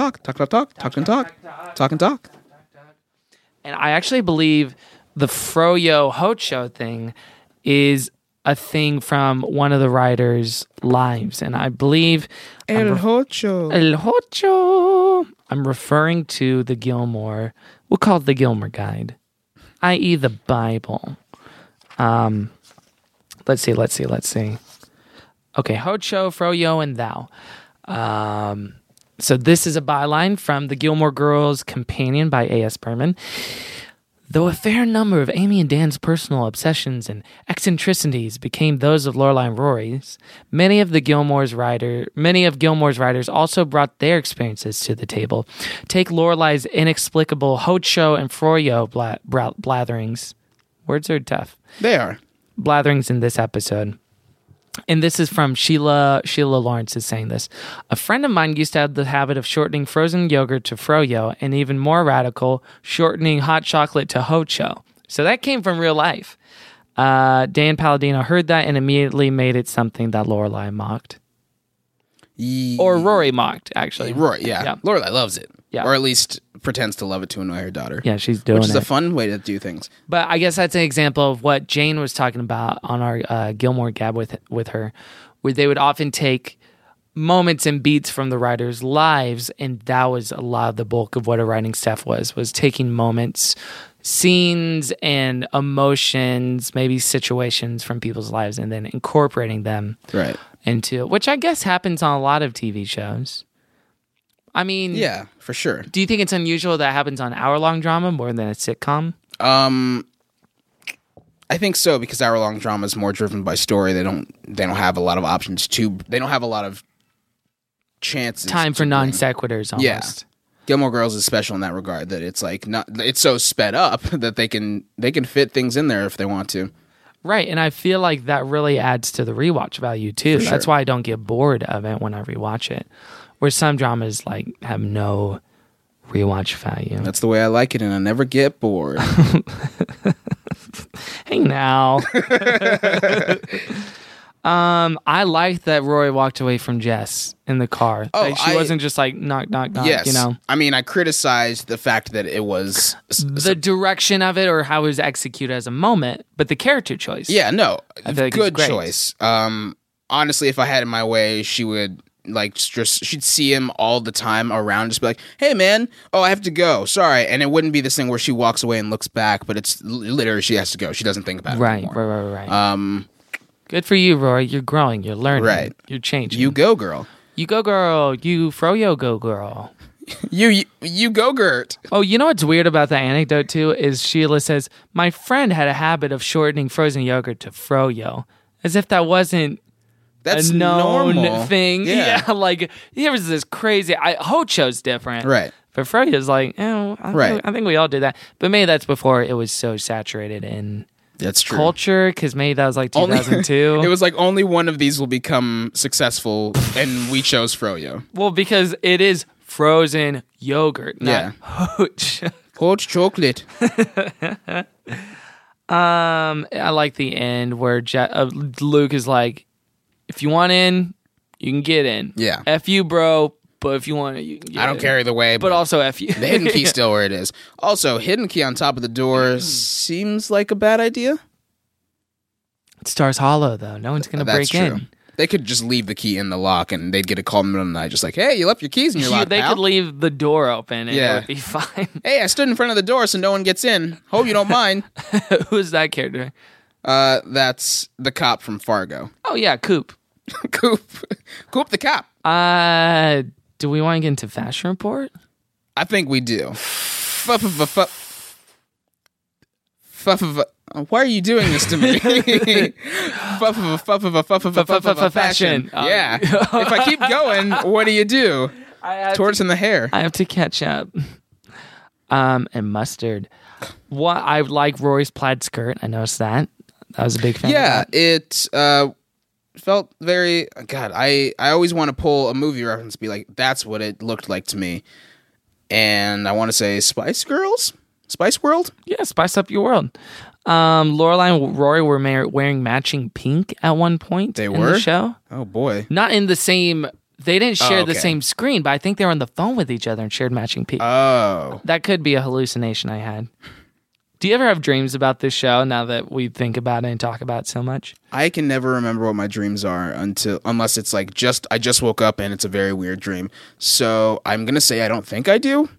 talk. And I actually believe the Froyo Hocho thing is a thing from one of the writers' lives. And I believe... El Hocho. I'm referring to the Gilmore... We'll call it the Gilmore Guide, i.e. the Bible. Let's see. Okay, Hocho, Froyo, and thou. So this is a byline from The Gilmore Girls' Companion by A.S. Berman. Though a fair number of Amy and Dan's personal obsessions and eccentricities became those of Lorelai and Rory's, many of Gilmore's writers also brought their experiences to the table. Take Lorelai's inexplicable Hocho and Froyo blatherings. Words are tough. They are. Blatherings in this episode. And this is from Sheila Lawrence is saying this. A friend of mine used to have the habit of shortening frozen yogurt to Froyo, and even more radical, shortening hot chocolate to Hocho. So that came from real life. Dan Palladino heard that and immediately made it something that Lorelai mocked. Or Rory mocked, actually. Rory, yeah. Lorelai loves it. Yeah. Or at least pretends to love it to annoy her daughter. Yeah, she's doing it. Which is a fun way to do things. But I guess that's an example of what Jane was talking about on our Gilmore Gab with her, where they would often take moments and beats from the writers' lives, and that was a lot of the bulk of what a writing staff was taking moments, scenes, and emotions, maybe situations from people's lives, and then incorporating them into, which I guess happens on a lot of TV shows. I mean... Yeah, for sure. Do you think it's unusual that happens on hour-long drama more than a sitcom? I think so, because hour-long drama is more driven by story. They don't have a lot of options they don't have a lot of chances. Time for non sequiturs almost. Yeah. Gilmore Girls is special in that regard, that it's like it's so sped up that they can fit things in there if they want to. Right, and I feel like that really adds to the rewatch value too. For That's sure. why I don't get bored of it when I rewatch it. Where some dramas like have no rewatch value. That's the way I like it, and I never get bored. Hey now. I liked that Rory walked away from Jess in the car. Oh, Like, she wasn't just like knock, knock, knock. Yes. You know, I mean, I criticized the fact that it was the direction of it or how it was executed as a moment, but the character choice. Yeah, no, I feel like good it's great. choice. Honestly, if I had it my way, she would she'd see him all the time around, just be like, "Hey, man, oh, I have to go. Sorry," and it wouldn't be this thing where she walks away and looks back, but it's literally she has to go. She doesn't think about it anymore. Right. Good for you, Rory. You're growing. You're learning. Right. You're changing. You go, girl. You go, girl. You Froyo go, girl. You go, Gert. Oh, you know what's weird about that anecdote too is Sheila says my friend had a habit of shortening frozen yogurt to Froyo, as if that wasn't That's a known normal. thing. Yeah. Like there was this crazy. Hocho's different, Right? But Froyo's like, Right. I think we all did that. But maybe that's before it was so saturated in That's true. culture, because maybe that was like 2002. It was like only one of these will become successful, and we chose Froyo. Well, because it is frozen yogurt, not Yeah. Hoch. Hot chocolate. I like the end where Luke is like, if you want in, you can get in. Yeah. F you, bro. But if you want it, you can get I don't in. care either way. But also F you. The hidden key's still where it is. Also, hidden key on top of the door seems like a bad idea. Stars Hollow, though. No one's going to break That's true. in. They could just leave the key in the lock, and they'd get a call in the middle of the night, just like, "Hey, you left your keys in your lock, They pal." could leave the door open and Yeah. it would be fine. Hey, I stood in front of the door so no one gets in. Hope you don't mind. Who's that character? That's the cop from Fargo. Oh, yeah, Coop. Coop the cop. Do we want to get into Fashion Report? I think we do. Why are you doing this to me? Fashion. Yeah. If I keep going, what do you do? Torch in the hair. I have to catch up. And mustard. What I like Rory's plaid skirt. I noticed that. I was a big fan. Yeah, of that. it felt very. God, I always want to pull a movie reference, and be like, that's what it looked like to me. And I want to say Spice Girls, Spice World. Yeah, spice up your world. Lorelai and Rory were wearing matching pink at one point. They in were? the show. Oh boy, Not in the same. They didn't share the okay. same screen, but I think they were on the phone with each other and shared matching pink. Oh, That could be a hallucination I had. Do you ever have dreams about this show now that we think about it and talk about it so much? I can never remember what my dreams are unless it's like I just woke up and it's a very weird dream. So I'm gonna say I don't think I do.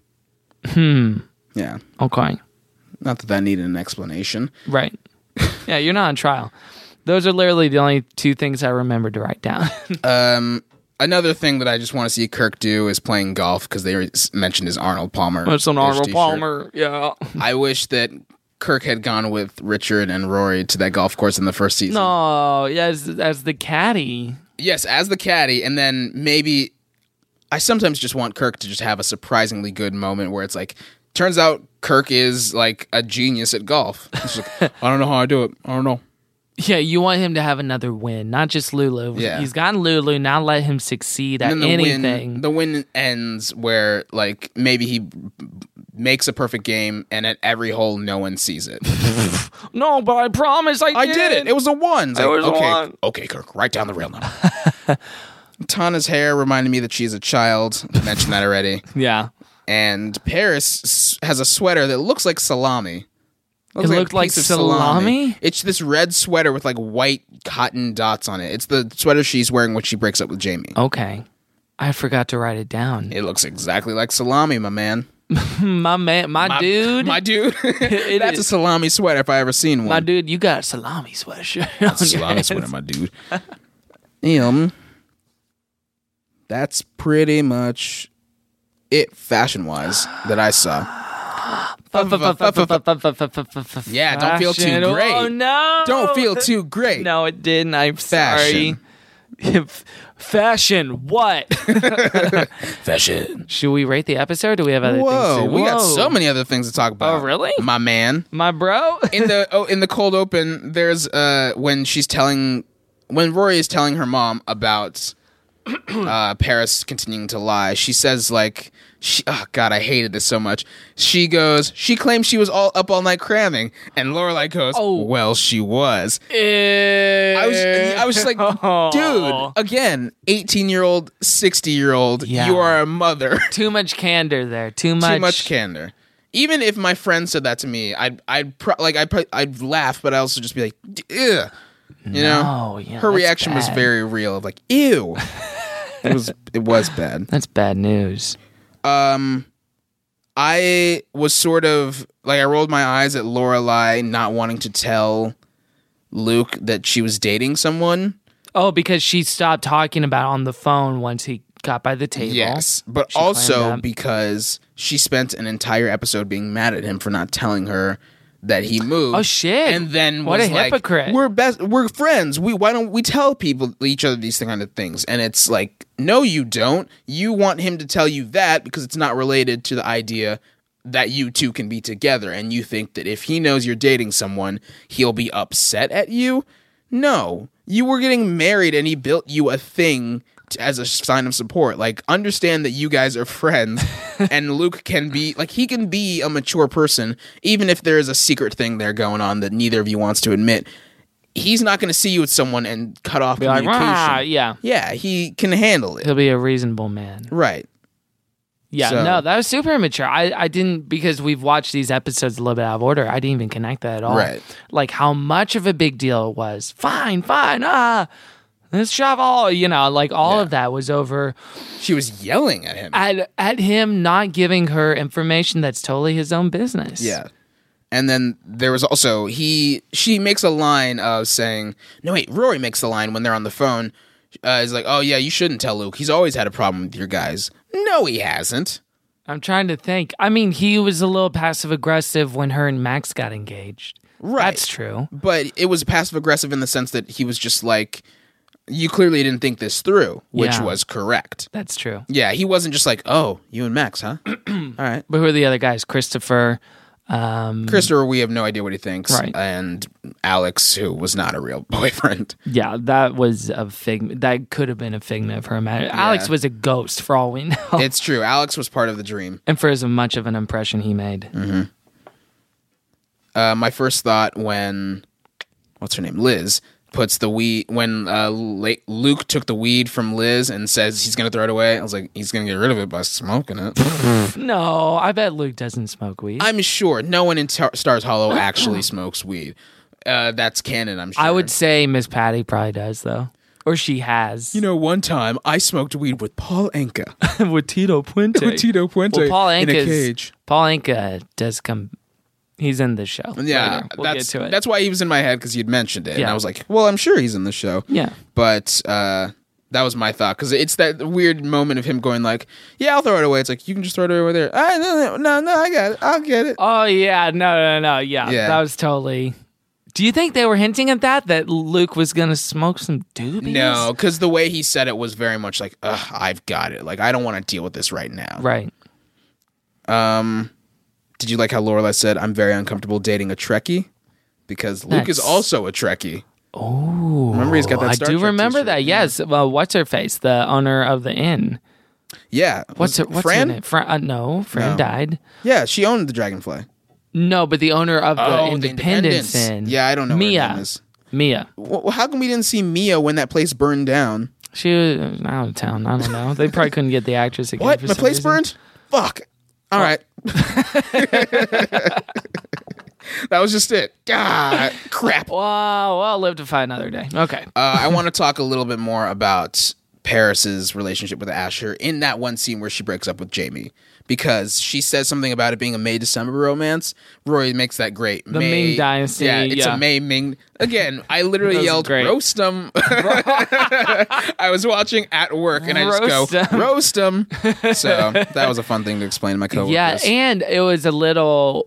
Yeah. Okay. Not that I needed an explanation. Right. Yeah, you're not on trial. Those are literally the only two things I remember to write down. Another thing that I just want to see Kirk do is playing golf, because they mentioned his Arnold Palmer. It's an Arnold t-shirt. Palmer. Yeah. I wish that Kirk had gone with Richard and Rory to that golf course in the first season. No, yeah, as the caddy. Yes, as the caddy, and then maybe I sometimes just want Kirk to just have a surprisingly good moment where it's like, turns out Kirk is like a genius at golf. It's like, I don't know how I do it. I don't know. Yeah, you want him to have another win, not just Lulu. Yeah. He's gotten Lulu, now let him succeed at And then anything. the win ends where like maybe he makes a perfect game, and at every hole no one sees it. No, but I promise I did it. It was a one. It's It was a okay, one. okay, Kirk, write down the real number. Tana's hair reminded me that she's a child. I mentioned that already. Yeah. And Paris has a sweater that looks like salami. It looked like piece of salami? It's this red sweater with like white cotton dots on it. It's the sweater she's wearing when she breaks up with Jamie. Okay. I forgot to write it down. It looks exactly like salami, my man. My man, my dude. My dude. That's a salami sweater if I ever seen one. My dude, you got a salami sweatshirt. That's a salami sweater, my dude. That's pretty much it fashion-wise that I saw. Yeah, don't feel too great. Oh no! Don't feel too great. No, it didn't. I'm Fashion. sorry. Fashion. What? Fashion. Should we rate the episode? Do we have other Whoa, things? we got so many other things to talk about. Oh, really? My man. My bro? in the cold open, there's when Rory is telling her mom about Paris continuing to lie. She says like, oh God, I hated this so much. She claims she was up all night cramming, and Lorelai goes, oh, well, she was. I was just like, dude, again, 18-year-old, 60-year-old, you are a mother. Too much candor there. Too much candor. Even if my friend said that to me, I'd laugh, but I'd also just be like, ugh. You know, her reaction was very real. Of like, ew. It was bad. That's bad news. I was sort of like, I rolled my eyes at Lorelai not wanting to tell Luke that she was dating someone. Oh, because she stopped talking about it on the phone once he got by the table. Yes, but also because she spent an entire episode being mad at him for not telling her that he moved. Oh shit! And then what was a like, hypocrite. We're friends. Why don't we tell each other these kind of things? And it's like, no, you don't. You want him to tell you that because it's not related to the idea that you two can be together. And you think that if he knows you're dating someone, he'll be upset at you. No, you were getting married, and he built you a thing as a sign of support. Like, understand that you guys are friends, and Luke can be like, he can be a mature person even if there is a secret thing there going on that neither of you wants to admit. He's not going to see you with someone and cut off communication. Yeah, he can handle it. He'll be a reasonable man, right? Yeah, no, that was super immature. I didn't, because we've watched these episodes a little bit out of order, I didn't even connect that at all. Right. Like how much of a big deal it was. Fine, let's travel. You know, like all of that was over. She was yelling at him. At him not giving her information that's totally his own business. Yeah. And then there was also, she makes a line of saying, no, wait, Rory makes the line when they're on the phone. He's like, oh yeah, you shouldn't tell Luke. He's always had a problem with your guys. No, he hasn't. I'm trying to think. I mean, he was a little passive aggressive when her and Max got engaged. Right. That's true. But it was passive aggressive in the sense that he was just like, you clearly didn't think this through, which was correct. That's true. Yeah, he wasn't just like, oh, you and Max, huh? All right. But who are the other guys? Christopher, we have no idea what he thinks. Right. And Alex, who was not a real boyfriend. Yeah, that was a figment. That could have been a figment of her imagination. Yeah. Alex was a ghost for all we know. It's true. Alex was part of the dream. And for as much of an impression he made. Mm-hmm. My first thought when, what's her name? Liz puts the weed, when Luke took the weed from Liz and says he's going to throw it away, I was like, he's going to get rid of it by smoking it. No, I bet Luke doesn't smoke weed. I'm sure no one in Stars Hollow actually smokes weed. That's canon, I'm sure. I would say Miss Patty probably does, though. Or she has. You know, one time I smoked weed with Paul Anka. With Tito Puente. Well, Paul Anka's in a cage. Paul Anka does come... He's in the show. Yeah, we'll get to it. That's why he was in my head, because you'd mentioned it. Yeah. And I was like, well, I'm sure he's in the show. Yeah. But that was my thought, because it's that weird moment of him going like, yeah, I'll throw it away. It's like, you can just throw it over there. No, I got it. I'll get it. Oh, yeah. No. Yeah, that was totally... Do you think they were hinting at that Luke was going to smoke some doobies? No, because the way he said it was very much like, I've got it. Like, I don't want to deal with this right now. Right. Did you like how Lorelai said, I'm very uncomfortable dating a Trekkie? Because Luke is also a Trekkie. Oh. Remember he's got that Star Trek remember t-shirt. that, yes. Well, what's her face? The owner of the inn. Yeah. What's her name? Fran No. died. Yeah, she owned the Dragonfly. No, but the owner of the Independence Inn. Yeah, I don't know Mia. what her name is. Mia. Well, how come we didn't see Mia when that place burned down? She was out of town. I don't know. They probably couldn't get the actress again. What? My place burned? Fuck. All right. That was just it. God, crap. Well, I'll live to fight another day. Okay. I want to talk a little bit more about Paris's relationship with Asher in that one scene where she breaks up with Jamie, because she says something about it being a May-December romance. Rory makes that great. The Ming Dynasty. Yeah, it's a May-Ming. Again, I literally yelled, roast them. I was watching at work and I just go, roast them. So that was a fun thing to explain to my coworkers. Yeah, and it was a little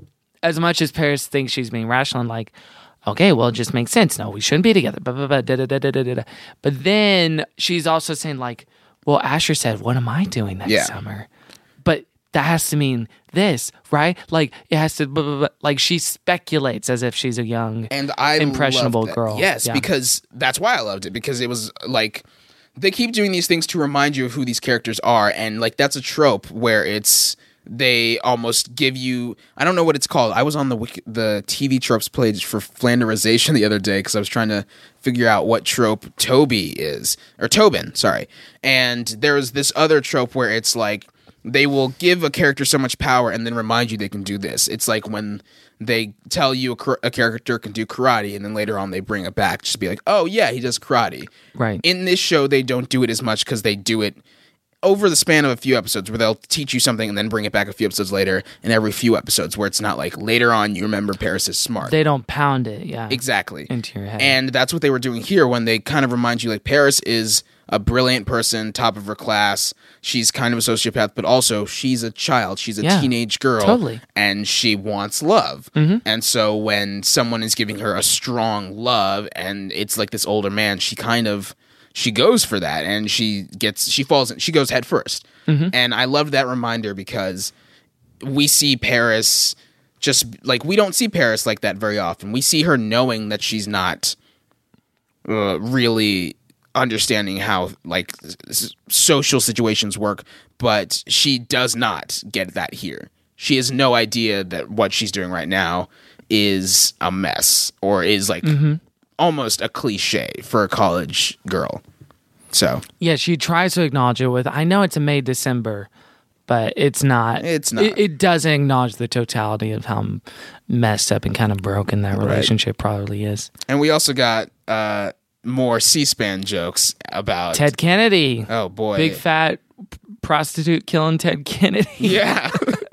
as much as Paris thinks she's being rational and like, okay, well, it just makes sense. No, we shouldn't be together. Blah, blah, blah, da, da, da, da, da, da. But then she's also saying like, well, Asher said, what am I doing next summer? But that has to mean this, right? Like it has to, blah, blah, blah. Like she speculates as if she's a young, impressionable girl. Yes, because that's why I loved it, because it was like, they keep doing these things to remind you of who these characters are. And like, that's a trope where they almost give you, I don't know what it's called. I was on the TV tropes page for Flanderization the other day because I was trying to figure out what trope Toby is, or Tobin, sorry. And there's this other trope where it's like they will give a character so much power and then remind you they can do this. It's like when they tell you a character can do karate and then later on they bring it back just to be like, oh yeah, he does karate. Right. In this show, they don't do it as much because they do it over the span of a few episodes where they'll teach you something and then bring it back a few episodes later, and every few episodes where it's not like later on you remember Paris is smart. They don't pound it, exactly, into your head. And that's what they were doing here when they kind of remind you like Paris is a brilliant person, top of her class. She's kind of a sociopath, but also she's a child. She's a teenage girl. Totally. And she wants love. Mm-hmm. And so when someone is giving her a strong love and it's like this older man, she goes for that, and she goes head first. Mm-hmm. And I loved that reminder because we see Paris just like, we don't see Paris like that very often. We see her knowing that she's not really understanding how like social situations work, but she does not get that here. She has no idea that what she's doing right now is a mess or is like almost a cliche for a college girl. So yeah, she tries to acknowledge it with, I know it's a May-December, but it's not. It's not. It doesn't acknowledge the totality of how messed up and kind of broken that relationship probably is. And we also got more C-SPAN jokes about Ted Kennedy. Oh boy, big fat prostitute killing Ted Kennedy. Yeah.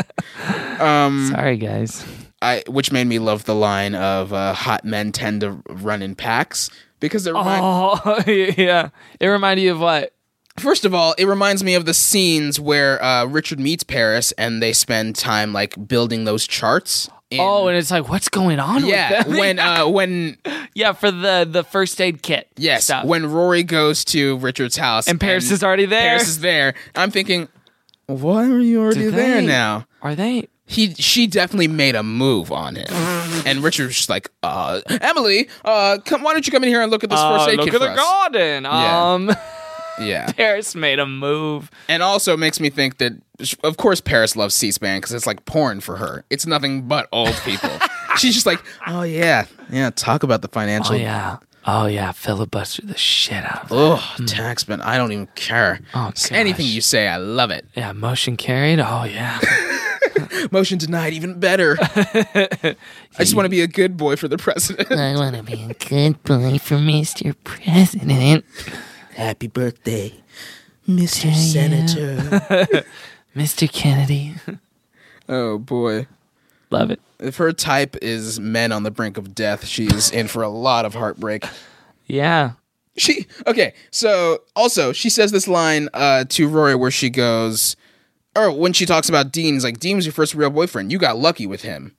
Sorry, guys. Which made me love the line of hot men tend to run in packs, because it yeah. It reminded you of what? First of all, it reminds me of the scenes where Richard meets Paris and they spend time like building those charts. And it's like, what's going on with them? when yeah, for the first aid kit. Yes, stuff. When Rory goes to Richard's house and Paris is already there. Paris is there. I'm thinking, why are you already there now? Are they? She definitely made a move on him, and Richard was just like, Emily, why don't you come in here and look at this first aid kit for us? Look at the garden. Yeah. Paris made a move. And also makes me think that, of course, Paris loves C-SPAN because it's like porn for her. It's nothing but old people. She's just like, oh, yeah, talk about the financial. Oh, yeah, filibuster the shit out of that. Oh, taxman, I don't even care. Oh, anything you say, I love it. Yeah, motion carried, oh, yeah. Motion denied, even better. I just want to be a good boy for the president. I want to be a good boy for Mr. President. Happy birthday, Mr. Senator. Mr. Kennedy. Oh, boy. Love it. If her type is men on the brink of death, she's in for a lot of heartbreak. Yeah. Okay, so also, she says this line to Rory where she goes, or when she talks about Dean, it's like, Dean was your first real boyfriend. You got lucky with him.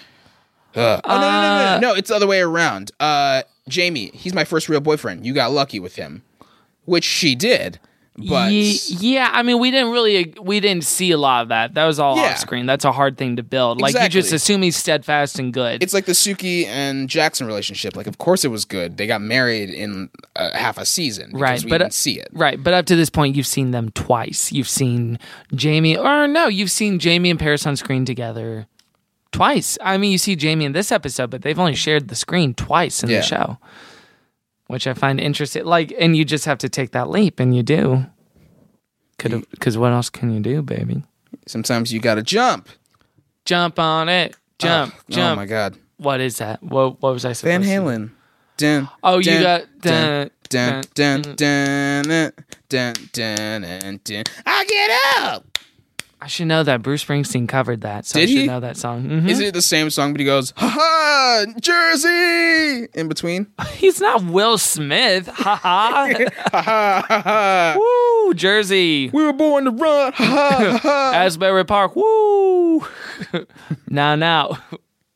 No, it's the other way around. Jamie, he's my first real boyfriend. You got lucky with him. Which she did, but yeah, I mean, we didn't see a lot of that. That was all off screen. That's a hard thing to build. Like, you just assume he's steadfast and good. It's like the Suki and Jackson relationship. Like, of course it was good. They got married in half a season because we didn't see it. Right, but up to this point, you've seen them twice. You've seen Jamie and Paris on screen together twice. I mean, you see Jamie in this episode, but they've only shared the screen twice in the show. Which I find interesting. Like, and you just have to take that leap, and you do. Because what else can you do, baby? Sometimes you got to jump. Jump on it. Jump. Oh, my God. What is that? What was I supposed to Van Halen. Dun, you dun, got... Dun, dun, dun, dun, dun, dun, dun, dun. I get up! I should know that. Bruce Springsteen covered that, so I should know that song. Mm-hmm. Is it the same song, but he goes, ha-ha, Jersey, in between? He's not Will Smith. Ha-ha. Ha-ha, ha-ha. Woo, Jersey. We were born to run. Ha-ha, ha-ha. Asbury Park. Woo. Now.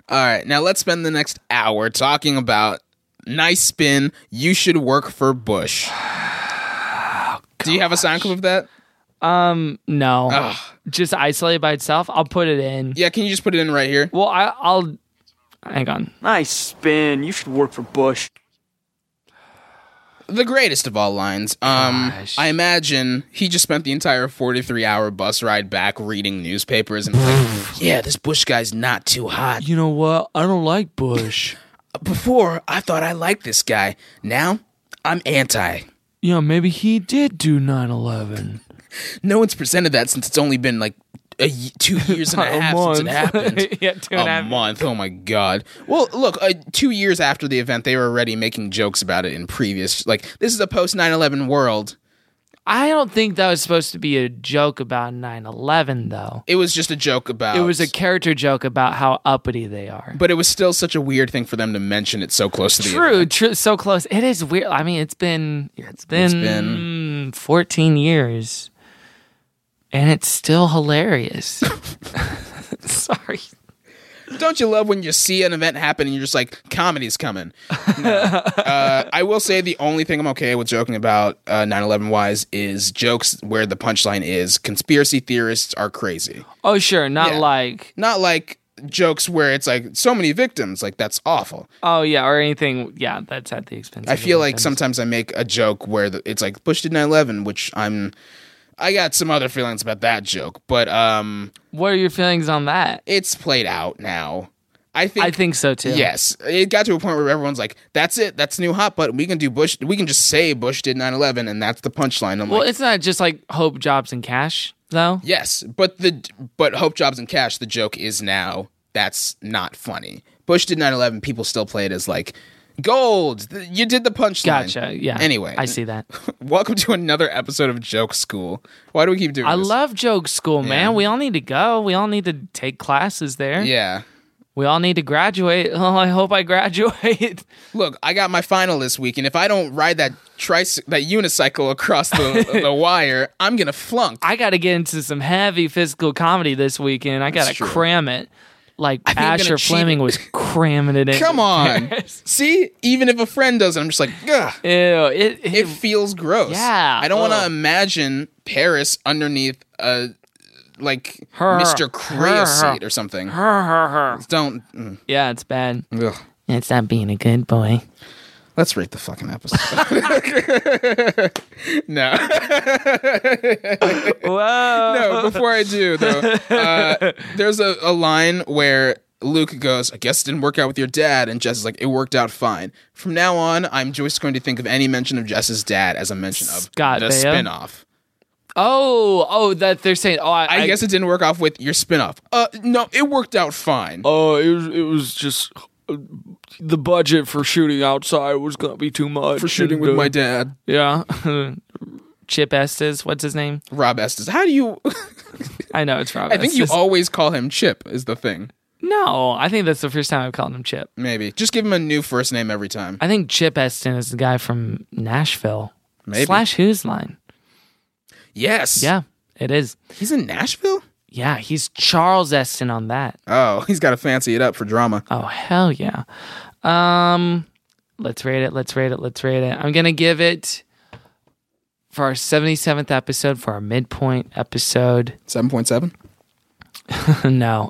All right, now let's spend the next hour talking about Nice Spin, You Should Work for Bush. Do you have a sound clip of that? No. Ugh. Just isolated by itself. I'll put it in. Yeah, can you just put it in right here? Well, I'll hang on. Nice spin. You should work for Bush. The greatest of all lines. I imagine he just spent the entire 43-hour bus ride back reading newspapers and like, yeah, this Bush guy's not too hot. You know what? I don't like Bush. Before, I thought I liked this guy. Now, I'm anti. Yeah, maybe he did do 9/11. No one's presented that since it's only been like 2 years and a half since it happened. Yeah, 2.5 month. Oh my god. Well, look, 2 years after the event, they were already making jokes about it in previous. Like, this is a post 9/11 world. I don't think that was supposed to be a joke about 9/11, though. It was just a joke about. It was a character joke about how uppity they are. But it was still such a weird thing for them to mention it so close to the event. True, so close. It is weird. I mean, it's been 14 years. And it's still hilarious. Sorry. Don't you love when you see an event happen and you're just like, comedy's coming? No. I will say the only thing I'm okay with joking about 9/11 wise is jokes where the punchline is conspiracy theorists are crazy. Oh, sure. Not like jokes where it's like so many victims. Like, that's awful. Oh, yeah. Or anything. Yeah, that's at the expense I of feel the like victims. sometimes I make a joke where it's like Bush did 9/11, which I got some other feelings about that joke, but what are your feelings on that? It's played out now. I think so too. Yes, it got to a point where everyone's like, "That's it. That's new hot button. We can do Bush. We can just say Bush did 9/11, and that's the punchline." It's not just like hope, jobs, and cash, though. Yes, but hope, jobs, and cash. The joke is now that's not funny. Bush did 9/11. People still play it as like. Gold! You did the punchline. Gotcha, yeah. Anyway. I see that. Welcome to another episode of Joke School. Why do we keep doing this? I love Joke School, man. Yeah. We all need to go. We all need to take classes there. Yeah. We all need to graduate. Oh, I hope I graduate. Look, I got my final this week, and if I don't ride that unicycle across the wire, I'm going to flunk. I got to get into some heavy physical comedy this weekend. I got to cram it. Like Asher Fleming was cramming it in. Come on. See? Even if a friend does it, I'm just like, ugh. Ew. It feels gross. Yeah. I don't want to imagine Paris underneath Mr. Creosote or something. Don't. Yeah, it's bad. Ugh. It's not being a good boy. Let's rate the fucking episode. No. Whoa. No, before I do, though, there's a line where Luke goes, I guess it didn't work out with your dad. And Jess is like, it worked out fine. From now on, I'm just going to think of any mention of Jess's dad as a mention of Scott the Baio? spinoff. Oh, that they're saying, I guess it didn't work off with your spinoff. No, it worked out fine. Oh, it was just... the budget for shooting outside was going to be too much. For shooting with my dad. Yeah. Chip Estes, what's his name? Rob Estes. How do you... I know, it's Rob I think Estes. you always call him Chip is the thing. No, I think that's the first time I've called him Chip. Maybe. Just give him a new first name every time. I think Chip Eston is the guy from Nashville. Maybe. / Who's Line. Yes. Yeah, it is. He's in Nashville? Yeah, he's Charles Eston on that. Oh, he's got to fancy it up for drama. Oh, hell yeah. Let's rate it. I'm going to give it, for our 77th episode, for our midpoint episode. 7.7? No.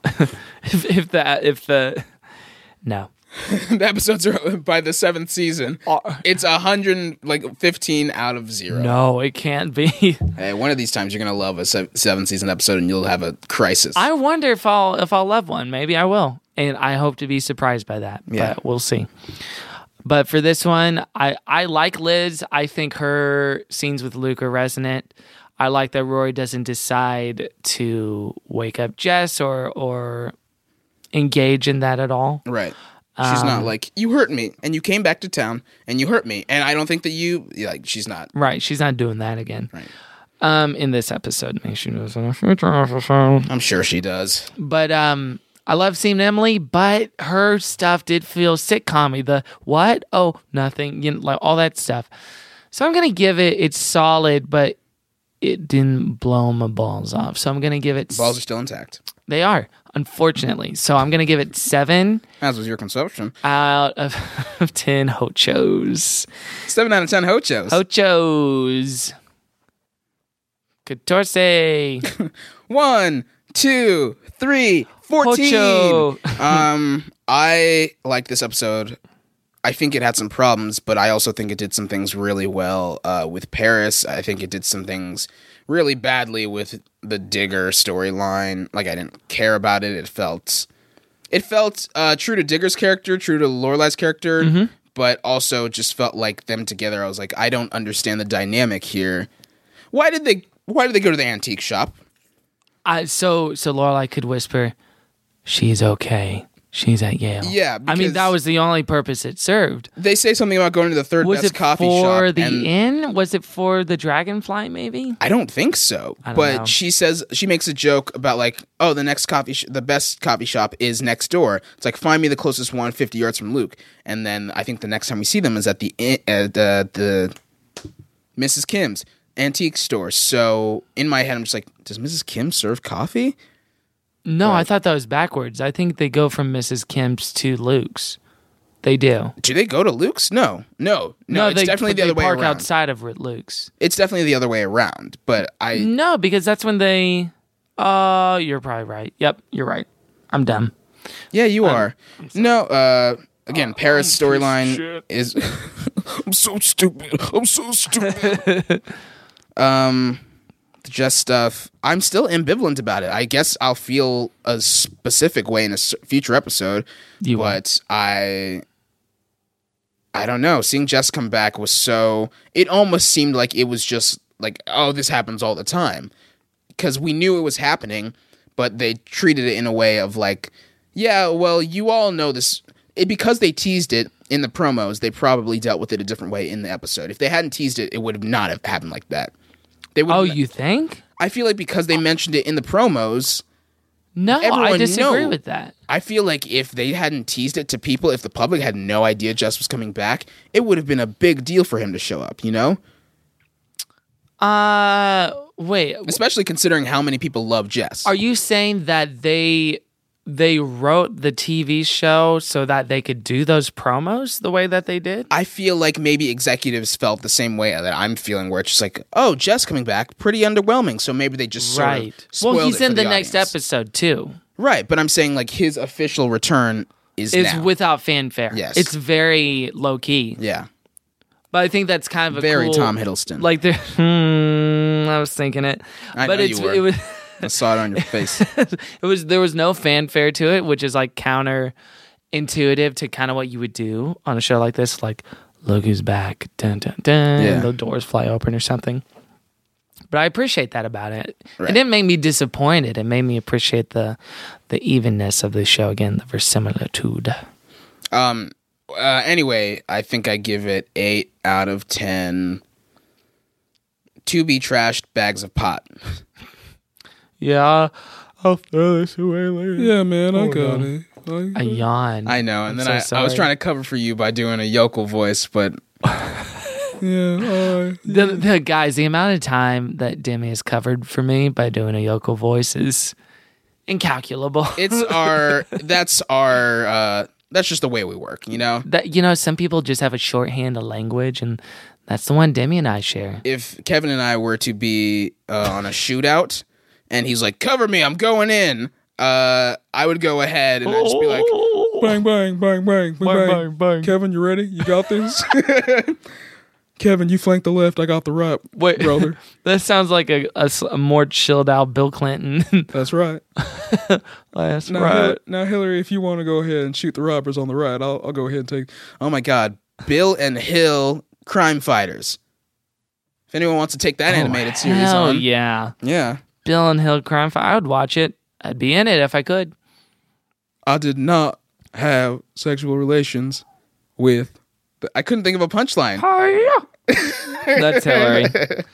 No. The episodes are by the 7th season. It's 115 out of 0. No, it can't be. Hey, one of these times you're gonna love a 7th season episode, and you'll have a crisis. I wonder if I'll love one. Maybe I will, and I hope to be surprised by that. Yeah. But we'll see. But for this one, I like Liz. I think her scenes with Luke are resonant. I like that Rory doesn't decide to wake up Jess or engage in that at all. Right. She's not like, you hurt me, and you came back to town, and you hurt me, and I don't think that she's not. Right, she's not doing that again. Right. In this episode. Maybe she does in a future episode. I'm sure she does. But I love seeing Emily, but her stuff did feel sitcom-y. The what? Oh, nothing. Like all that stuff. So I'm going to give it's solid, but it didn't blow my balls off. So I'm going to give it... Balls are still intact. They are. unfortunately. So I'm going to give it 7 As was your consumption. out of 10 Hochos. 7 out of 10 Hochos. Hochos. 14. 1, 2, 3, 14. Hocho. I like this episode. I think it had some problems, but I also think it did some things really well with Paris. I think it did some things really badly with the Digger storyline. Like, I didn't care about it. It felt true to Digger's character, true to Lorelai's character, but also just felt like them together. I was like, I don't understand the dynamic here. Why did they go to the antique shop? So Lorelai could whisper, "She's okay. She's at Yale." Yeah, I mean, that was the only purpose it served. They say something about going to the third best coffee shop. Was it for the inn? Was it for the Dragonfly, maybe? I don't think so. I don't but know. she makes a joke about like, oh, the next the best coffee shop is next door. It's like, find me the closest one 50 yards from Luke. And then I think the next time we see them is at the Mrs. Kim's antique store. So in my head, I'm just like, does Mrs. Kim serve coffee? No, I thought that was backwards. I think they go from Mrs. Kim's to Luke's. They do. Do they go to Luke's? No. It's definitely the other way around. They park outside of Luke's. It's definitely the other way around. But No, because that's when they... you're probably right. Yep, you're right. I'm dumb. Yeah, you are. No, again, Paris' storyline is... I'm so stupid. The Jess stuff, I'm still ambivalent about it. I guess I'll feel a specific way in a future episode, but I don't know. Seeing Jess come back was so... It almost seemed like it was just like, oh, this happens all the time. Because we knew it was happening, but they treated it in a way of like, yeah, well, you all know this. Because they teased it in the promos, they probably dealt with it a different way in the episode. If they hadn't teased it, it would have not have happened like that. You think? I feel like because they mentioned it in the promos... No, I disagree with that. I feel like if they hadn't teased it to people, if the public had no idea Jess was coming back, it would have been a big deal for him to show up, you know? Wait. Especially considering how many people love Jess. Are you saying that they wrote the TV show so that they could do those promos the way that they did? I feel like maybe executives felt the same way that I'm feeling, where it's just like, oh, Jess coming back, pretty underwhelming. So maybe they just sort of spoiled Well, he's it in for the audience. next episode too. Right, but I'm saying like his official return is now. Without fanfare. Yes. It's very low key. Yeah. But I think that's kind of a very cool, Tom Hiddleston. Like I was thinking it. I but know it was. was I saw it on your face. There was no fanfare to it, which is like counterintuitive to kind of what you would do on a show like this, like look who's back, dun dun dun, and the doors fly open or something. But I appreciate that about it. Right. It didn't make me disappointed. It made me appreciate the evenness of the show again, the verisimilitude. Anyway, I think I give it 8 out of 10 to be trashed bags of pot. Yeah, I'll throw this away later. Yeah, man, I got it. I yawn. I know, and then I was trying to cover for you by doing a yokel voice, but the guys, the amount of time that Demi has covered for me by doing a yokel voice is incalculable. That's just the way we work, you know? Some people just have a shorthand of language, and that's the one Demi and I share. If Kevin and I were to be on a shootout, and he's like, cover me, I'm going in, I would go ahead and I'd just be like, bang, bang, bang, bang, bang, bang, bang. Kevin, you ready? You got this? Kevin, you flank the left, I got the right, brother. That sounds like a more chilled out Bill Clinton. That's right. That's right. Now, Hillary, if you want to go ahead and shoot the robbers on the right, I'll go ahead and take... Oh my God. Bill and Hill, crime fighters. If anyone wants to take that animated series on... yeah. Yeah. Bill and Hill crime fighter. I would watch it. I'd be in it if I could. I did not have sexual relations with... I couldn't think of a punchline. That's Hillary.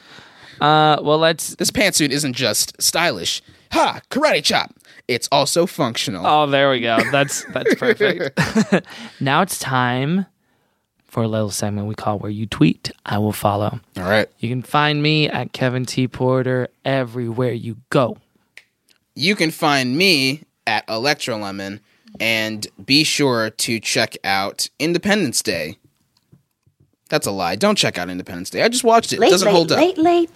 This pantsuit isn't just stylish. Ha! Karate chop. It's also functional. Oh, there we go. That's perfect. Now it's time for a little segment we call Where You Tweet, I Will Follow. All right. You can find me at Kevin T. Porter everywhere you go. You can find me at Electrolemon. And be sure to check out Independence Day. That's a lie. Don't check out Independence Day. I just watched it. It doesn't hold up. Late.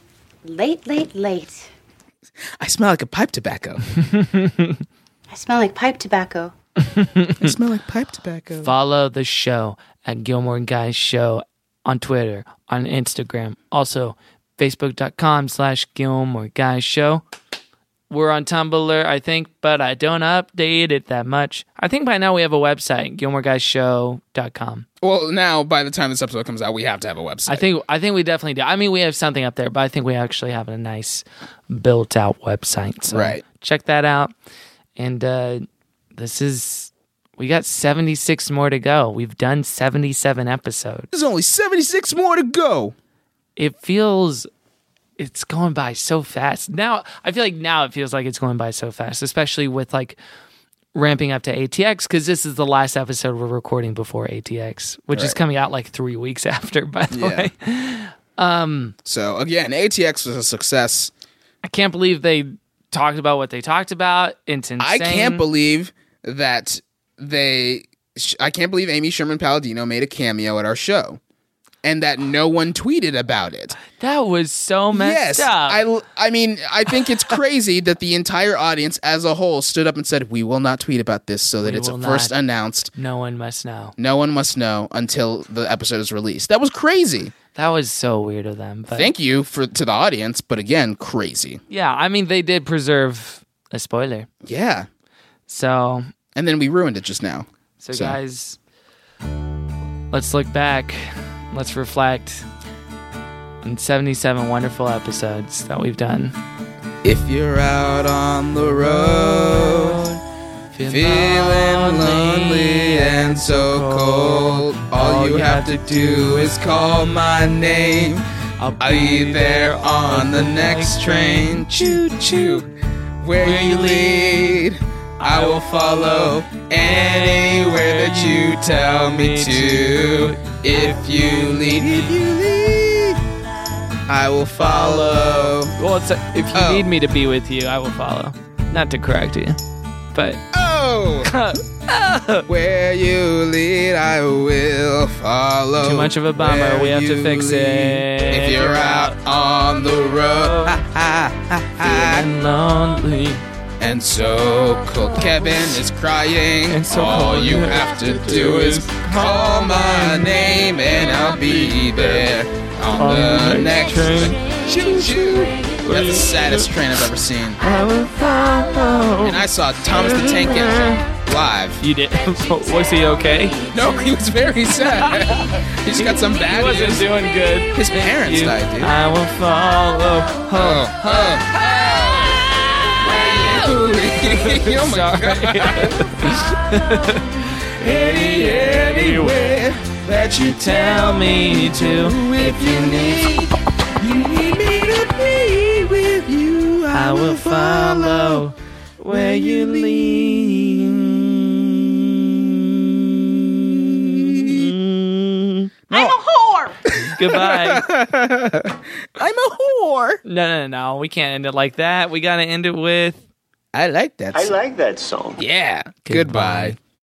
I smell like a pipe tobacco. I smell like pipe tobacco. I smell like pipe tobacco. Follow the show at Gilmore Guys Show on Twitter, on Instagram. Also, Facebook.com/Gilmore Guys Show. We're on Tumblr, I think, but I don't update it that much. I think by now we have a website, GilmoreGuysShow.com. Well, now, by the time this episode comes out, we have to have a website. I think we definitely do. I mean, we have something up there, but I think we actually have a nice built-out website. So right. Check that out. And we got 76 more to go. We've done 77 episodes. There's only 76 more to go. It's going by so fast. Now, I feel like now it feels like it's going by so fast, especially with like ramping up to ATX, because this is the last episode we're recording before ATX, which is coming out like 3 weeks after, by the way. So again, ATX was a success. I can't believe they talked about what they talked about. It's insane. I can't believe that I can't believe Amy Sherman Palladino made a cameo at our show. And that no one tweeted about it. That was so messed up. I mean, I think it's crazy that the entire audience as a whole stood up and said, we will not tweet about this so that it's first announced. No one must know. No one must know until the episode is released. That was crazy. That was so weird of them. But thank you to the audience, but again, crazy. Yeah, I mean, they did preserve a spoiler. Yeah. So. And then we ruined it just now. So guys, let's look back. Let's reflect on 77 wonderful episodes that we've done. If you're out on the road, feeling lonely and so cold, all you have to do is call my name. I'll be there on the next train. Choo choo, where you lead, I will follow anywhere that you tell me to. If you lead, I will follow. Well, if you need me to be with you, I will follow. Not to correct you, but where you lead, I will follow. Too much of a bummer. We have to fix it. If you're out on the road, feeling lonely and so cold. Kevin is crying. And so all you have to do is call my name and I'll be there on the next train. Choo choo. That's the saddest train I've ever seen. And I saw Thomas the Tank Engine live. You did? Was he okay? No, he was very sad. He just got some bad news. He wasn't doing good. His parents died, dude. I will follow. Oh my God. Anywhere that you tell me to. If you need me to be with you, I will follow where you lead. I'm a whore. Goodbye. I'm a whore. No. We can't end it like that. We got to end it with. I like that song. I like that song. Yeah. Goodbye.